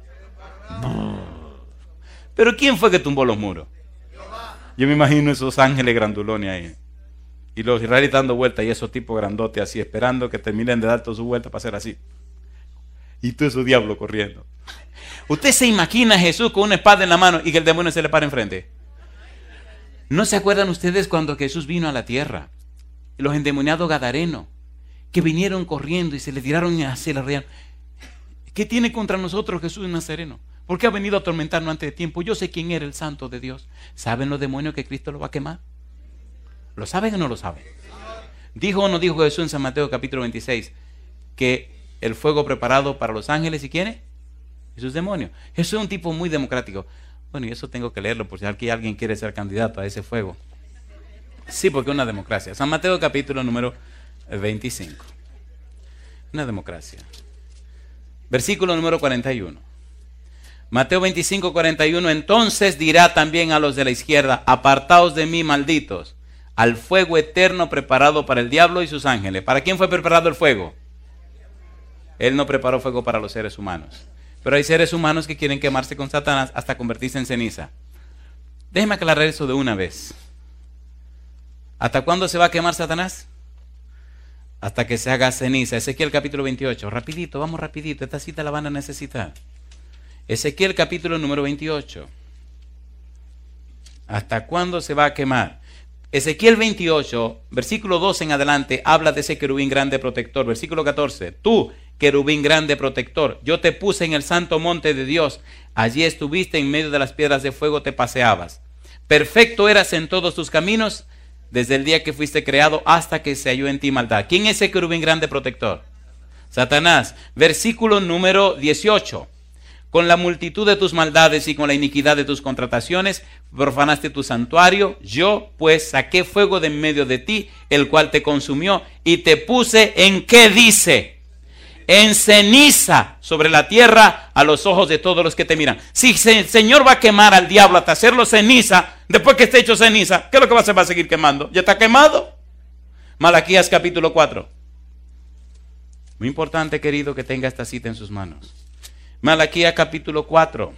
¿Pero quién fue que tumbó los muros? Yo me imagino esos ángeles grandulones ahí. Y los israelitas dando vueltas y esos tipos grandotes así, esperando que terminen de dar toda su vuelta para hacer así. Y todo esos diablos corriendo. ¿Usted se imagina a Jesús con una espada en la mano y que el demonio se le para enfrente? ¿No se acuerdan ustedes cuando Jesús vino a la tierra? Los endemoniados gadarenos, que vinieron corriendo y se le tiraron hacia la real. ¿Qué tiene contra nosotros Jesús Nazareno? ¿Por qué ha venido a atormentarnos antes de tiempo? Yo sé quién era el santo de Dios. ¿Saben los demonios que Cristo lo va a quemar? ¿Lo saben o no lo saben? ¿Dijo o no dijo Jesús en San Mateo capítulo veintiséis que el fuego preparado para los ángeles y quiénes? Y sus demonios. Jesús es un tipo muy democrático. Bueno, y eso tengo que leerlo por si aquí alguien quiere ser candidato a ese fuego. Sí, porque es una democracia. San Mateo capítulo número veinticinco. Una democracia. Versículo número cuarenta y uno. Mateo veinticinco, cuarenta y uno, entonces dirá también a los de la izquierda, apartaos de mí, malditos, al fuego eterno preparado para el diablo y sus ángeles. ¿Para quién fue preparado el fuego? Él no preparó fuego para los seres humanos. Pero hay seres humanos que quieren quemarse con Satanás hasta convertirse en ceniza. Déjeme aclarar eso de una vez. ¿Hasta cuándo se va a quemar Satanás? Hasta que se haga ceniza. Ezequiel capítulo veintiocho. Rapidito, vamos rapidito. Esta cita la van a necesitar. Ezequiel capítulo número veintiocho. ¿Hasta cuándo se va a quemar? Ezequiel veintiocho, versículo doce en adelante, habla de ese querubín grande protector. Versículo catorce. Tú, querubín grande protector, yo te puse en el santo monte de Dios. Allí estuviste en medio de las piedras de fuego, te paseabas. Perfecto eras en todos tus caminos, desde el día que fuiste creado hasta que se halló en ti maldad. ¿Quién es ese querubín grande protector? Satanás. Versículo número dieciocho. Con la multitud de tus maldades y con la iniquidad de tus contrataciones, profanaste tu santuario. Yo, pues, saqué fuego de en medio de ti, el cual te consumió, y te puse en, ¿qué dice? En ceniza sobre la tierra a los ojos de todos los que te miran. Si el Señor va a quemar al diablo hasta hacerlo ceniza, después que esté hecho ceniza, ¿qué es lo que va a hacer? Va a seguir quemando. ¿Ya está quemado? Malaquías capítulo cuatro. Muy importante, querido, que tenga esta cita en sus manos. Malaquías capítulo cuatro.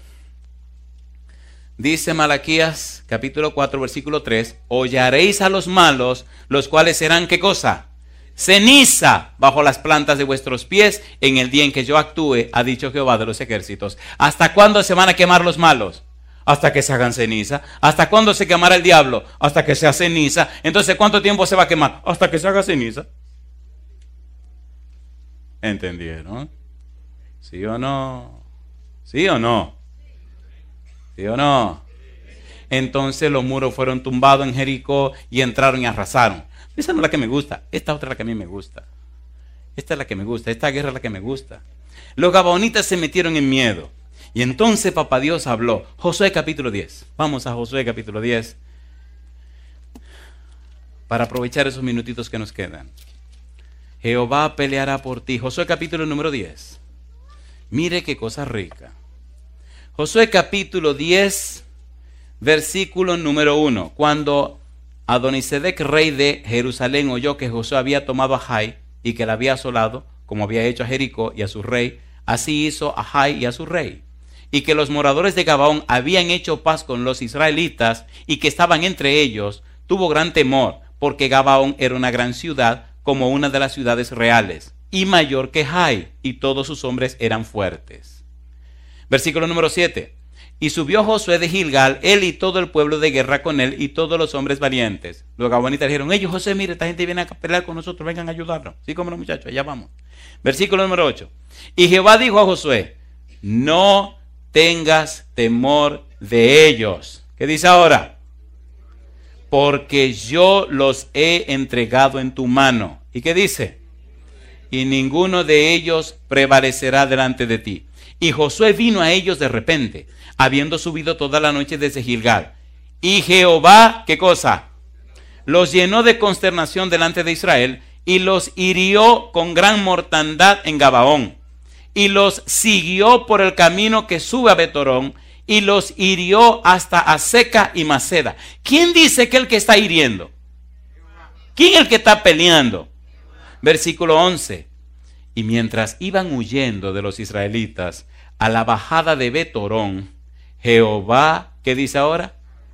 Dice Malaquías capítulo cuatro versículo tres, hollaréis a los malos, los cuales serán, ¿qué cosa? Ceniza bajo las plantas de vuestros pies en el día en que yo actúe, ha dicho Jehová de los ejércitos. ¿Hasta cuándo se van a quemar los malos? Hasta que se hagan ceniza. ¿Hasta cuándo se quemará el diablo? Hasta que sea ceniza. Entonces, ¿cuánto tiempo se va a quemar? Hasta que se haga ceniza. ¿Entendieron? ¿Sí o no? ¿Sí o no? ¿Sí o no? Entonces los muros fueron tumbados en Jericó y entraron y arrasaron. Esa no es la que me gusta. Esta otra es la que a mí me gusta. Esta es la que me gusta. Esta guerra es la que me gusta. Los gabaonitas se metieron en miedo. Y entonces papá Dios habló. Josué capítulo diez. Vamos a Josué capítulo diez. Para aprovechar esos minutitos que nos quedan. Jehová peleará por ti. Josué capítulo número diez. Mire qué cosa rica. Josué capítulo diez, versículo número uno. Cuando Adonisedec, rey de Jerusalén, oyó que Josué había tomado a Jai y que la había asolado, como había hecho a Jericó y a su rey, así hizo a Jai y a su rey. Y que los moradores de Gabaón habían hecho paz con los israelitas y que estaban entre ellos, tuvo gran temor, porque Gabaón era una gran ciudad, como una de las ciudades reales, y mayor que Jai, y todos sus hombres eran fuertes. Versículo número siete. Y subió Josué de Gilgal, él y todo el pueblo de guerra con él, y todos los hombres valientes. Los gabaonitas dijeron, ellos, José, mire, esta gente viene a pelear con nosotros, vengan a ayudarnos. Sí, como los muchachos, allá vamos. Versículo número ocho. Y Jehová dijo a Josué, no tengas temor de ellos. ¿Qué dice ahora? Porque yo los he entregado en tu mano. ¿Y qué dice? Y ninguno de ellos prevalecerá delante de ti. Y Josué vino a ellos de repente, habiendo subido toda la noche desde Gilgal. Y Jehová, ¿qué cosa? Los llenó de consternación delante de Israel y los hirió con gran mortandad en Gabaón. Y los siguió por el camino que sube a Betorón y los hirió hasta Aseca y Maceda. ¿Quién dice que el que está hiriendo? ¿Quién es el que está peleando? Versículo once. Y mientras iban huyendo de los israelitas a la bajada de Betorón, Jehová, ¿qué dice ahora?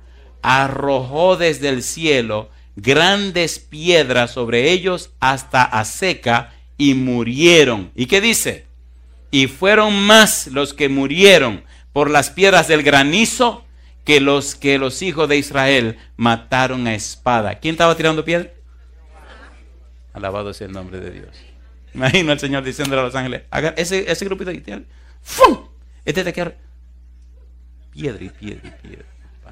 Arrojó desde el cielo grandes piedras sobre ellos hasta Aseca y murieron. ¿Y qué dice? Y fueron más los que murieron por las piedras del granizo que los que los hijos de Israel mataron a espada. ¿Quién estaba tirando piedra? Alabado sea el nombre de Dios. Imagino al Señor diciéndole a los ángeles, haga ese, ese grupito de tierra, ¡fum! Este te queda piedra y piedra y piedra.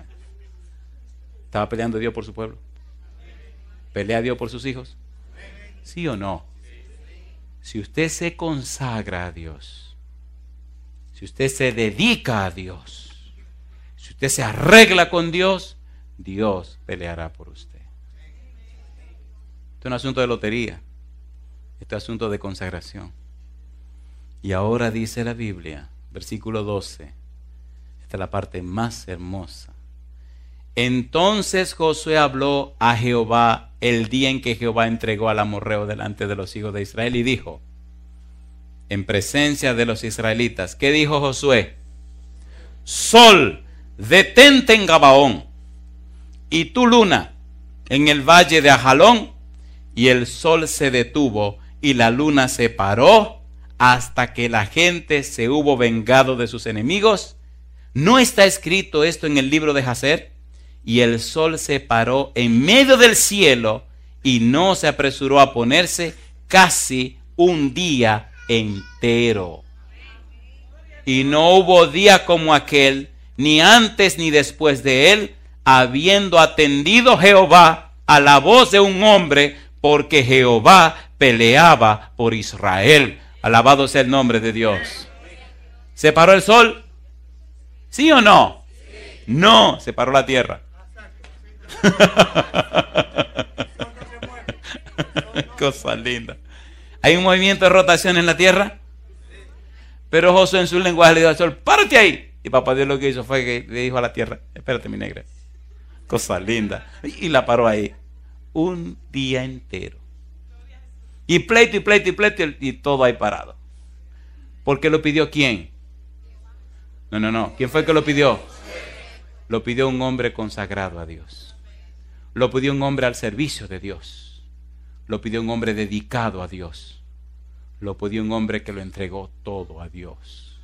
¿Estaba peleando Dios por su pueblo? ¿Pelea Dios por sus hijos? ¿Sí o no? Si usted se consagra a Dios, si usted se dedica a Dios, si usted se arregla con Dios, Dios peleará por usted. Esto no es un asunto de lotería. Este asunto de consagración. Y ahora dice la Biblia, versículo doce, Esta es la parte más hermosa. Entonces Josué habló a Jehová el día en que Jehová entregó al amorreo delante de los hijos de Israel y dijo, en presencia de los israelitas, ¿qué dijo Josué? Sol, detente en Gabaón, y tú luna en el valle de Ajalón. Y el sol se detuvo y la luna se paró hasta que la gente se hubo vengado de sus enemigos. ¿No está escrito esto en el libro de Jacer? Y el sol se paró en medio del cielo y no se apresuró a ponerse casi un día entero. Y no hubo día como aquel, ni antes ni después de él, habiendo atendido Jehová a la voz de un hombre, porque Jehová peleaba por Israel. Alabado sea el nombre de Dios. ¿Se paró el sol? ¿Sí o no? No, se paró la tierra. Cosa linda. ¿Hay un movimiento de rotación en la tierra? Pero Josué en su lenguaje le dijo al sol, párate ahí. Y papá Dios lo que hizo fue que le dijo a la tierra, espérate mi negra. Cosa linda. Y la paró ahí. Un día entero. Y pleito y pleito y pleito y todo ahí parado. ¿Por qué lo pidió quién? No, no, no. ¿Quién fue el que lo pidió? Lo pidió un hombre consagrado a Dios. Lo pidió un hombre al servicio de Dios. Lo pidió un hombre dedicado a Dios. Lo pidió un hombre que lo entregó todo a Dios.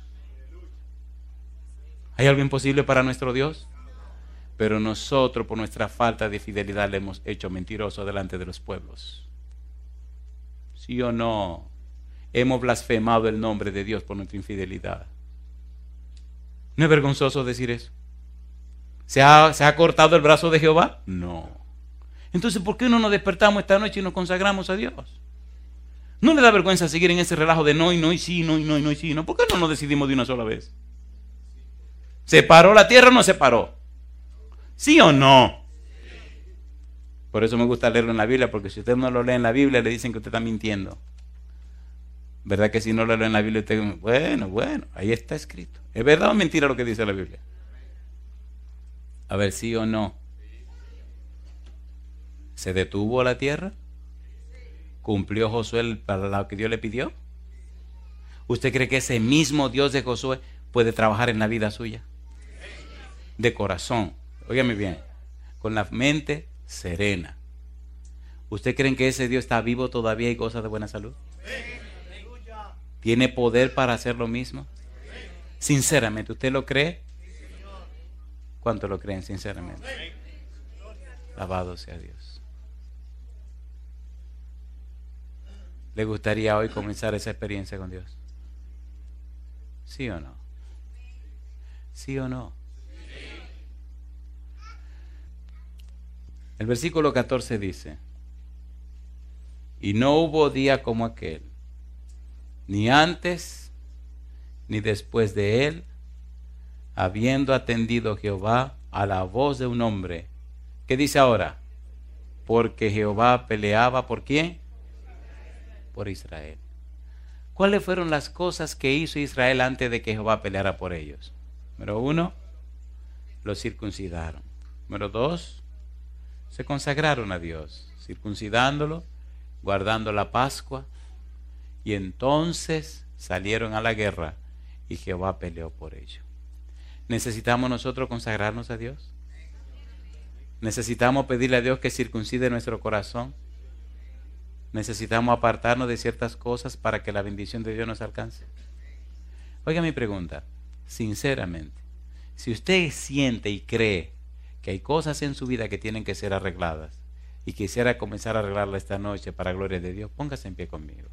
¿Hay algo imposible para nuestro Dios? Pero nosotros, por nuestra falta de fidelidad, le hemos hecho mentiroso delante de los pueblos. ¿Sí o no? Hemos blasfemado el nombre de Dios por nuestra infidelidad. ¿No es vergonzoso decir eso? ¿Se ha, ¿Se ha cortado el brazo de Jehová? No. Entonces, ¿por qué no nos despertamos esta noche y nos consagramos a Dios? ¿No le da vergüenza seguir en ese relajo de no y no y sí, no y no y no y sí? ¿No? ¿Por qué no nos decidimos de una sola vez? ¿Se paró la tierra o no se paró? ¿Sí o no? Por eso me gusta leerlo en la Biblia, porque si usted no lo lee en la Biblia, le dicen que usted está mintiendo. ¿Verdad que si no lo lee en la Biblia, usted, bueno, bueno, ahí está escrito? ¿Es verdad o mentira lo que dice la Biblia? A ver, ¿sí o no? ¿Se detuvo la tierra? ¿Cumplió Josué para lo que Dios le pidió? ¿Usted cree que ese mismo Dios de Josué puede trabajar en la vida suya? De corazón. Óigame bien, con la mente serena. ¿Usted cree que ese Dios está vivo todavía y goza de buena salud? ¿Tiene poder para hacer lo mismo? Sinceramente, ¿usted lo cree? ¿Cuánto lo creen sinceramente? Alabado sea Dios. ¿Le gustaría hoy comenzar esa experiencia con Dios? ¿Sí o no? ¿Sí o no? El versículo catorce dice, y no hubo día como aquel, ni antes ni después de él, habiendo atendido Jehová a la voz de un hombre. ¿Qué dice ahora? Porque Jehová peleaba ¿por quién? Por Israel. ¿Cuáles fueron las cosas que hizo Israel antes de que Jehová peleara por ellos? Número uno, los circuncidaron. Número dos, se consagraron a Dios, circuncidándolo, guardando la Pascua, y entonces salieron a la guerra y Jehová peleó por ellos. ¿Necesitamos nosotros consagrarnos a Dios? ¿Necesitamos pedirle a Dios que circuncide nuestro corazón? ¿Necesitamos apartarnos de ciertas cosas para que la bendición de Dios nos alcance? Oiga mi pregunta, sinceramente, si usted siente y cree que hay cosas en su vida que tienen que ser arregladas y quisiera comenzar a arreglarla esta noche para gloria de Dios, póngase en pie conmigo.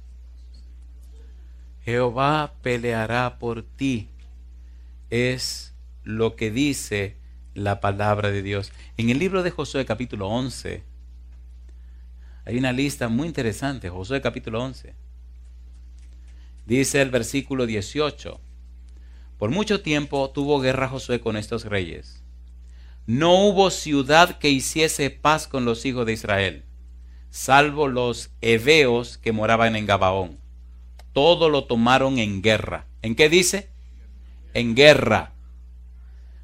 Jehová peleará por ti. Es lo que dice la palabra de Dios. En el libro de Josué capítulo once hay una lista muy interesante. Josué capítulo once. Dice el versículo dieciocho. Por mucho tiempo tuvo guerra Josué con estos reyes. No hubo ciudad que hiciese paz con los hijos de Israel, salvo los heveos que moraban en Gabaón. Todo lo tomaron en guerra. ¿En qué dice? En guerra.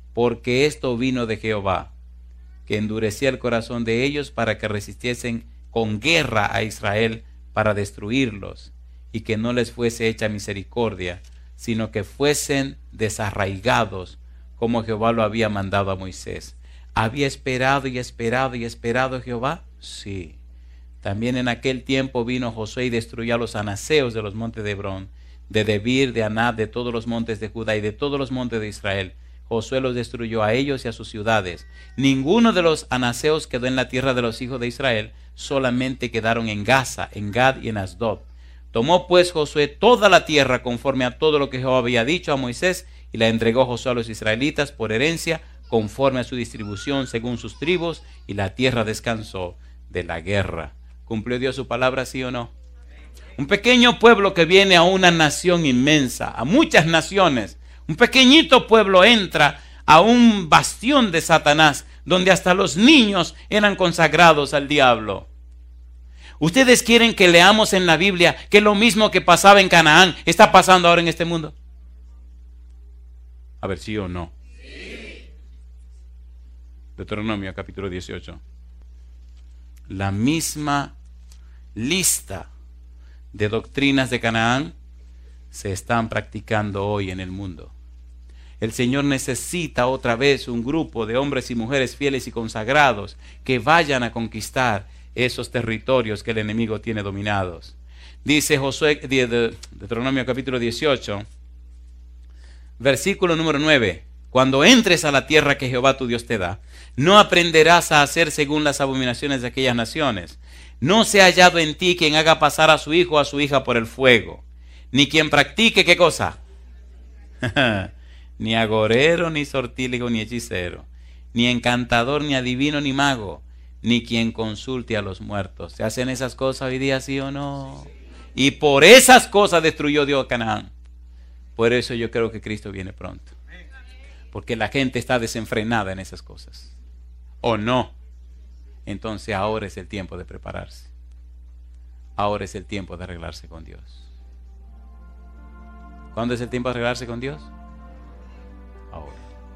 porque esto vino de Jehová, que endurecía el corazón de ellos para que resistiesen con guerra a Israel para destruirlos, y que no les fuese hecha misericordia, sino que fuesen desarraigados, como Jehová lo había mandado a Moisés. ¿Había esperado y esperado y esperado Jehová? Sí. También en aquel tiempo vino Josué y destruyó a los anaseos de los montes de Hebrón, de Debir, de Anab, de todos los montes de Judá y de todos los montes de Israel. Josué los destruyó a ellos y a sus ciudades. Ninguno de los anaseos quedó en la tierra de los hijos de Israel, solamente quedaron en Gaza, en Gad y en Asdod. Tomó pues Josué toda la tierra conforme a todo lo que Jehová había dicho a Moisés, y la entregó Josué a los israelitas por herencia, conforme a su distribución según sus tribus, y la tierra descansó de la guerra. ¿Cumplió Dios su palabra, sí o no? Un pequeño pueblo que viene a una nación inmensa, a muchas naciones. Un pequeñito pueblo entra a un bastión de Satanás, donde hasta los niños eran consagrados al diablo. ¿Ustedes quieren que leamos en la Biblia que lo mismo que pasaba en Canaán está pasando ahora en este mundo? A ver, ¿sí o no? Sí. Deuteronomio capítulo dieciocho. La misma lista de doctrinas de Canaán se están practicando hoy en el mundo. El Señor necesita otra vez un grupo de hombres y mujeres fieles y consagrados que vayan a conquistar esos territorios que el enemigo tiene dominados. Dice Josué, de, de, Deuteronomio capítulo dieciocho, versículo número nueve. Cuando entres a la tierra que Jehová tu Dios te da, no aprenderás a hacer según las abominaciones de aquellas naciones. No se ha hallado en ti quien haga pasar a su hijo o a su hija por el fuego, ni quien practique, ¿qué cosa? Ni agorero, ni sortílego, ni hechicero, ni encantador, ni adivino, ni mago, ni quien consulte a los muertos. ¿Se hacen esas cosas hoy día, sí o no? Y por esas cosas destruyó Dios a Canaán. Por eso yo creo que Cristo viene pronto. Porque la gente está desenfrenada en esas cosas. ¿O no? Entonces ahora es el tiempo de prepararse. Ahora es el tiempo de arreglarse con Dios. ¿Cuándo es el tiempo de arreglarse con Dios? Ahora.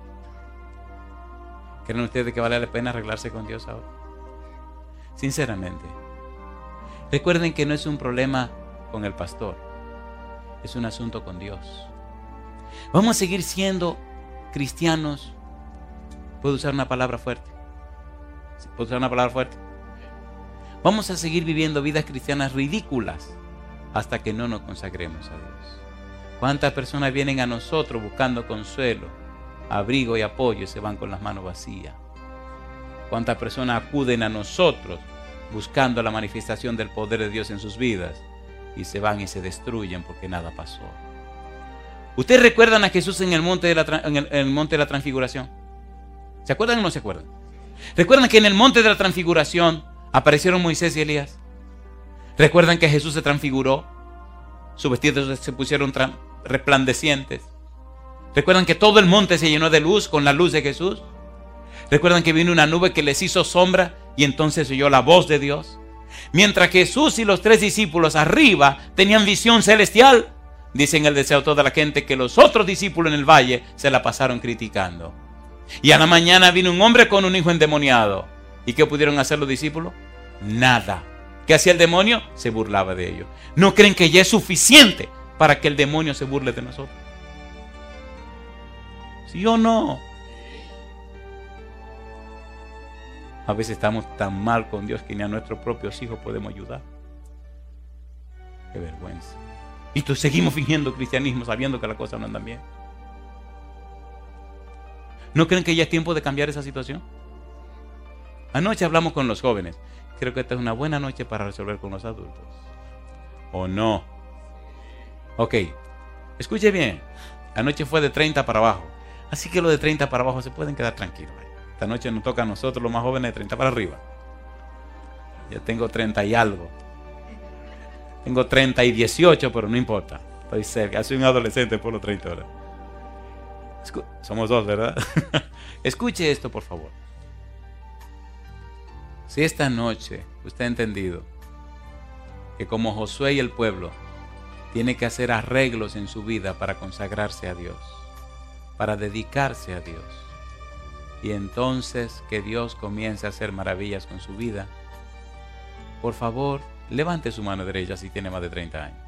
¿Creen ustedes que vale la pena arreglarse con Dios ahora? Sinceramente. Recuerden que no es un problema con el pastor. Es un asunto con Dios. Vamos a seguir siendo cristianos. ¿Puedo usar una palabra fuerte? ¿Puedo usar una palabra fuerte? Vamos a seguir viviendo vidas cristianas ridículas hasta que no nos consagremos a Dios. ¿Cuántas personas vienen a nosotros buscando consuelo, abrigo y apoyo y se van con las manos vacías? ¿Cuántas personas acuden a nosotros buscando la manifestación del poder de Dios en sus vidas y se van y se destruyen porque nada pasó? ¿Ustedes recuerdan a Jesús en el monte de la, en el, en el monte de la transfiguración? ¿Se acuerdan o no se acuerdan? ¿Recuerdan que en el monte de la transfiguración aparecieron Moisés y Elías? ¿Recuerdan que Jesús se transfiguró? Sus vestidos se pusieron resplandecientes. ¿Recuerdan que todo el monte se llenó de luz con la luz de Jesús? ¿Recuerdan que vino una nube que les hizo sombra y entonces oyó la voz de Dios? Mientras Jesús y los tres discípulos arriba tenían visión celestial, dicen el deseo de toda la gente que los otros discípulos en el valle se la pasaron criticando. Y a la mañana vino un hombre con un hijo endemoniado. ¿Y qué pudieron hacer los discípulos? Nada. ¿Qué hacía el demonio? Se burlaba de ellos. ¿No creen que ya es suficiente para que el demonio se burle de nosotros? ¿Sí o no? A veces estamos tan mal con Dios que ni a nuestros propios hijos podemos ayudar. Qué vergüenza. Y tú seguimos fingiendo cristianismo sabiendo que las cosas no andan bien. ¿No creen que ya es tiempo de cambiar esa situación? Anoche hablamos con los jóvenes. Creo que esta es una buena noche para resolver con los adultos. ¿O no? Ok, escuche bien. Anoche fue de treinta para abajo. Así que los de treinta para abajo se pueden quedar tranquilos. Esta noche nos toca a nosotros los más jóvenes de treinta para arriba. Ya tengo treinta y algo. Tengo treinta y dieciocho, pero no importa. Estoy cerca. Soy un adolescente por los treinta horas. Escu- Somos dos, ¿verdad? Escuche esto, por favor. Si esta noche usted ha entendido que como Josué y el pueblo tiene que hacer arreglos en su vida para consagrarse a Dios, para dedicarse a Dios, y entonces que Dios comience a hacer maravillas con su vida, por favor, levante su mano derecha si tiene más de treinta años.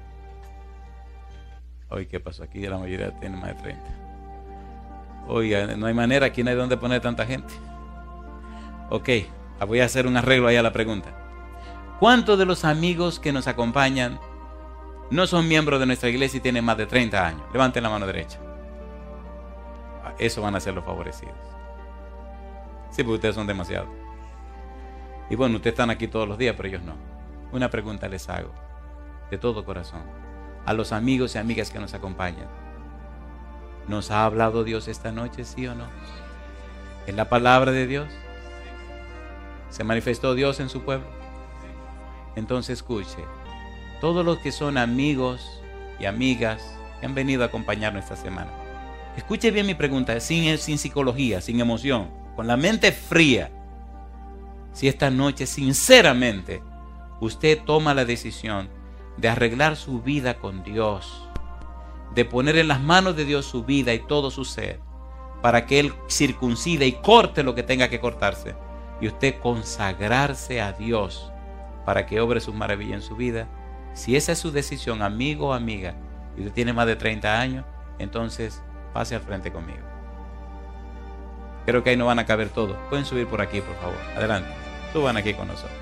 Hoy, ¿qué pasó? Aquí la mayoría tiene más de treinta. Oiga, no hay manera, aquí no hay donde poner tanta gente. Ok, voy a hacer un arreglo ahí a la pregunta. ¿Cuántos de los amigos que nos acompañan no son miembros de nuestra iglesia y tienen más de treinta años? Levanten la mano derecha. Eso van a ser los favorecidos. Sí, porque ustedes son demasiados. Y bueno, ustedes están aquí todos los días, pero ellos no. Una pregunta les hago, de todo corazón, a los amigos y amigas que nos acompañan. ¿Nos ha hablado Dios esta noche, sí o no? ¿Es la palabra de Dios? ¿Se manifestó Dios en su pueblo? Entonces escuche, todos los que son amigos y amigas que han venido a acompañarnos esta semana, escuche bien mi pregunta, sin, sin psicología, sin emoción, con la mente fría. Si esta noche sinceramente usted toma la decisión de arreglar su vida con Dios, de poner en las manos de Dios su vida y todo su ser, para que Él circuncide y corte lo que tenga que cortarse, y usted consagrarse a Dios para que obre sus maravillas en su vida, si esa es su decisión, amigo o amiga, y usted tiene más de treinta años, entonces pase al frente conmigo. Creo que ahí no van a caber todos. Pueden subir por aquí, por favor. Adelante. Suban aquí con nosotros.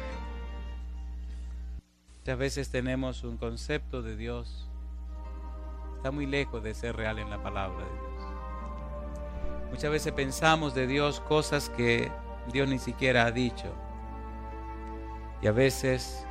Muchas veces tenemos un concepto de Dios. Está muy lejos de ser real en la palabra de Dios. Muchas veces pensamos de Dios cosas que Dios ni siquiera ha dicho. Y a veces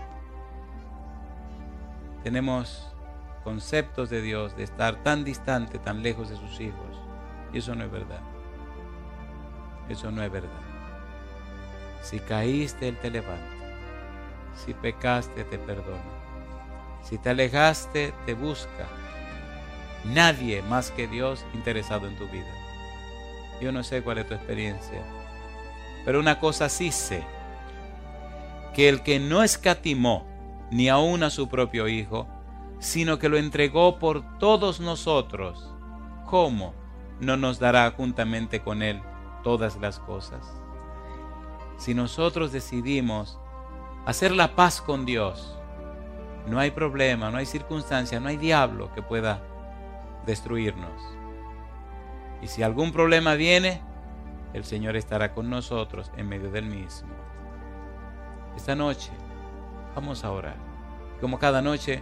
tenemos conceptos de Dios de estar tan distante, tan lejos de sus hijos. Y eso no es verdad. Eso no es verdad. Si caíste, Él te levanta. Si pecaste, te perdona. Si te alejaste, te busca. Nadie más que Dios interesado en tu vida. Yo no sé cuál es tu experiencia, pero una cosa sí sé, que el que no escatimó ni aun a su propio Hijo, sino que lo entregó por todos nosotros, ¿cómo no nos dará juntamente con Él todas las cosas? Si nosotros decidimos hacer la paz con Dios, no hay problema, no hay circunstancia, no hay diablo que pueda destruirnos. Y si algún problema viene, el Señor estará con nosotros en medio del mismo. Esta noche vamos a orar. Como cada noche,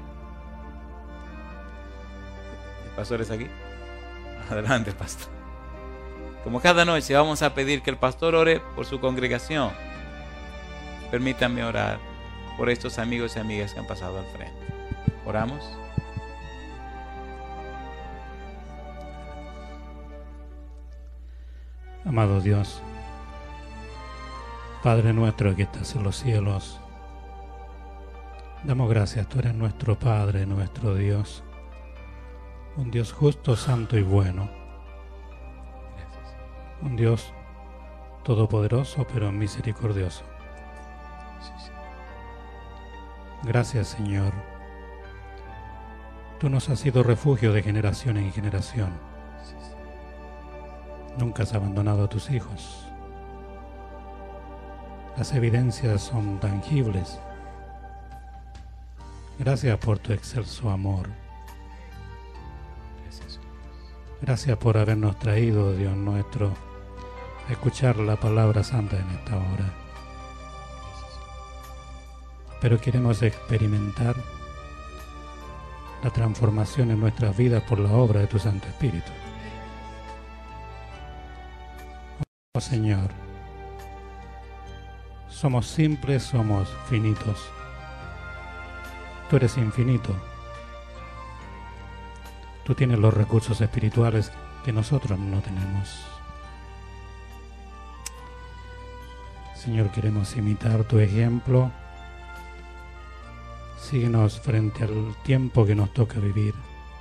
¿el pastor es aquí? Adelante, pastor. Como cada noche vamos a pedir que el pastor ore por su congregación. Permítanme orar por estos amigos y amigas que han pasado al frente. ¿Oramos? Amado Dios, Padre nuestro que estás en los cielos, damos gracias, tú eres nuestro Padre, nuestro Dios, un Dios justo, santo y bueno, un Dios todopoderoso pero misericordioso. Gracias, Señor, tú nos has sido refugio de generación en generación. Nunca has abandonado a tus hijos. Las evidencias son tangibles. Gracias por tu excelso amor. Gracias por habernos traído, Dios nuestro, a escuchar la palabra santa en esta hora. Pero queremos experimentar la transformación en nuestras vidas por la obra de tu Santo Espíritu. Oh Señor, somos simples, somos finitos. Tú eres infinito. Tú tienes los recursos espirituales que nosotros no tenemos. Señor, queremos imitar tu ejemplo. Síguenos frente al tiempo que nos toca vivir.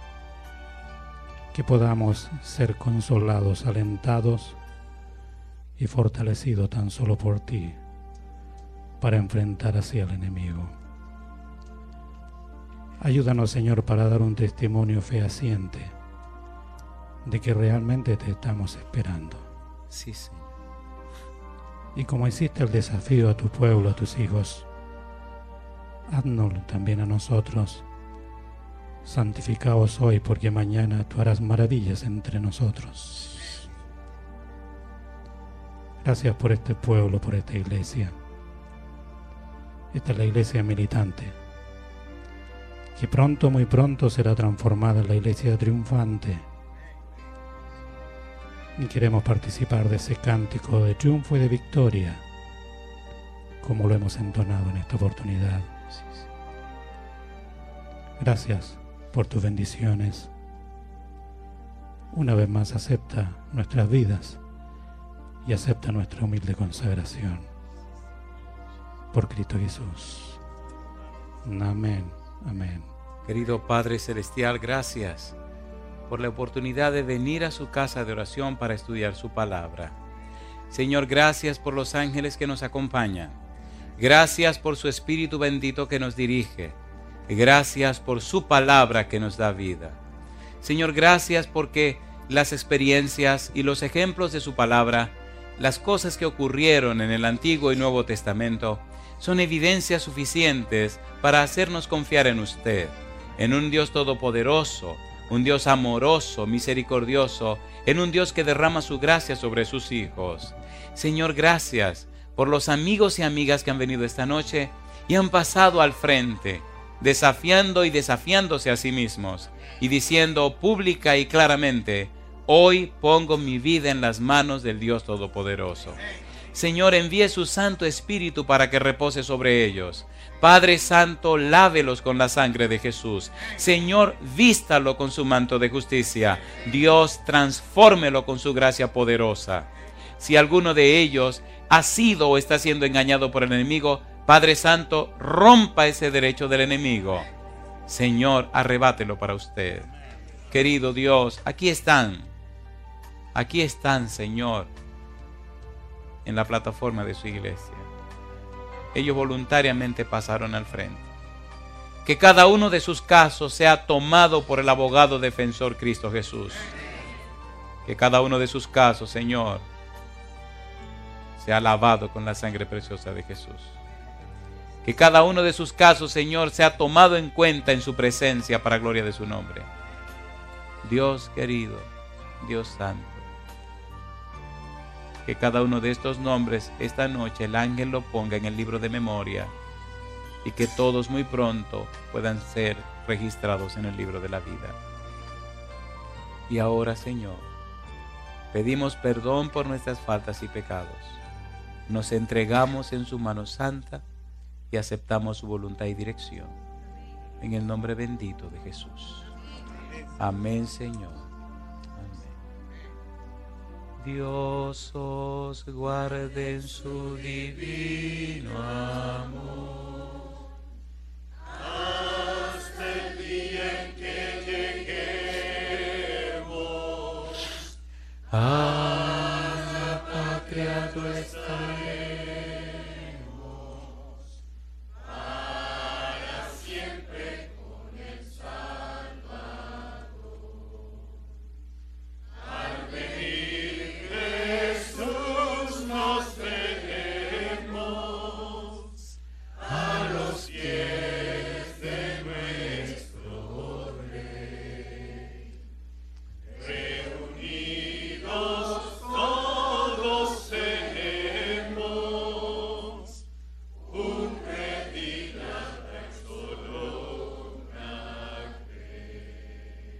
Que podamos ser consolados, alentados y fortalecido tan solo por ti para enfrentar así al enemigo. Ayúdanos, Señor, para dar un testimonio fehaciente de que realmente te estamos esperando. Sí, Señor. Y como hiciste el desafío a tu pueblo, a tus hijos, haznoslo también a nosotros. Santificaos hoy, porque mañana tú harás maravillas entre nosotros. Gracias por este pueblo, por esta iglesia. Esta es la iglesia militante, que pronto, muy pronto será transformada en la iglesia triunfante. Y queremos participar de ese cántico de triunfo y de victoria, como lo hemos entonado en esta oportunidad. Gracias por tus bendiciones. Una vez más acepta nuestras vidas y acepta nuestra humilde consagración. Por Cristo Jesús. Amén, amén. Querido Padre Celestial, gracias por la oportunidad de venir a su casa de oración para estudiar su palabra. Señor, gracias por los ángeles que nos acompañan. Gracias por su Espíritu bendito que nos dirige. Gracias por su palabra que nos da vida. Señor, gracias porque las experiencias y los ejemplos de su palabra, las cosas que ocurrieron en el Antiguo y Nuevo Testamento, son evidencias suficientes para hacernos confiar en usted, en un Dios todopoderoso, un Dios amoroso, misericordioso, en un Dios que derrama su gracia sobre sus hijos. Señor, gracias por los amigos y amigas que han venido esta noche y han pasado al frente, desafiando y desafiándose a sí mismos y diciendo pública y claramente: hoy pongo mi vida en las manos del Dios Todopoderoso. Señor, envíe su Santo Espíritu para que repose sobre ellos. Padre Santo, lávelos con la sangre de Jesús. Señor, vístalo con su manto de justicia. Dios, transfórmelo con su gracia poderosa. Si alguno de ellos ha sido o está siendo engañado por el enemigo, Padre Santo, rompa ese derecho del enemigo. Señor, arrebátelo para usted. Querido Dios, aquí están. Aquí están, Señor, en la plataforma de su iglesia. Ellos voluntariamente pasaron al frente. Que cada uno de sus casos sea tomado por el abogado defensor Cristo Jesús. Que cada uno de sus casos, Señor, sea lavado con la sangre preciosa de Jesús. Que cada uno de sus casos, Señor, sea tomado en cuenta en su presencia para gloria de su nombre. Dios querido, Dios santo, que cada uno de estos nombres esta noche el ángel lo ponga en el libro de memoria y que todos muy pronto puedan ser registrados en el libro de la vida. Y ahora, Señor, pedimos perdón por nuestras faltas y pecados. Nos entregamos en su mano santa y aceptamos su voluntad y dirección. En el nombre bendito de Jesús. Amén, Señor. Dios os guarde en su divino amor, hasta el día en que lleguemos a la patria donde estaremos para siempre con el Salvador. Al venir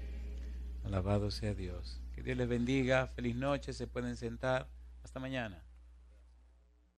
Alabado sea Dios. Que Dios les bendiga. Feliz noche. Se pueden sentar. Hasta mañana.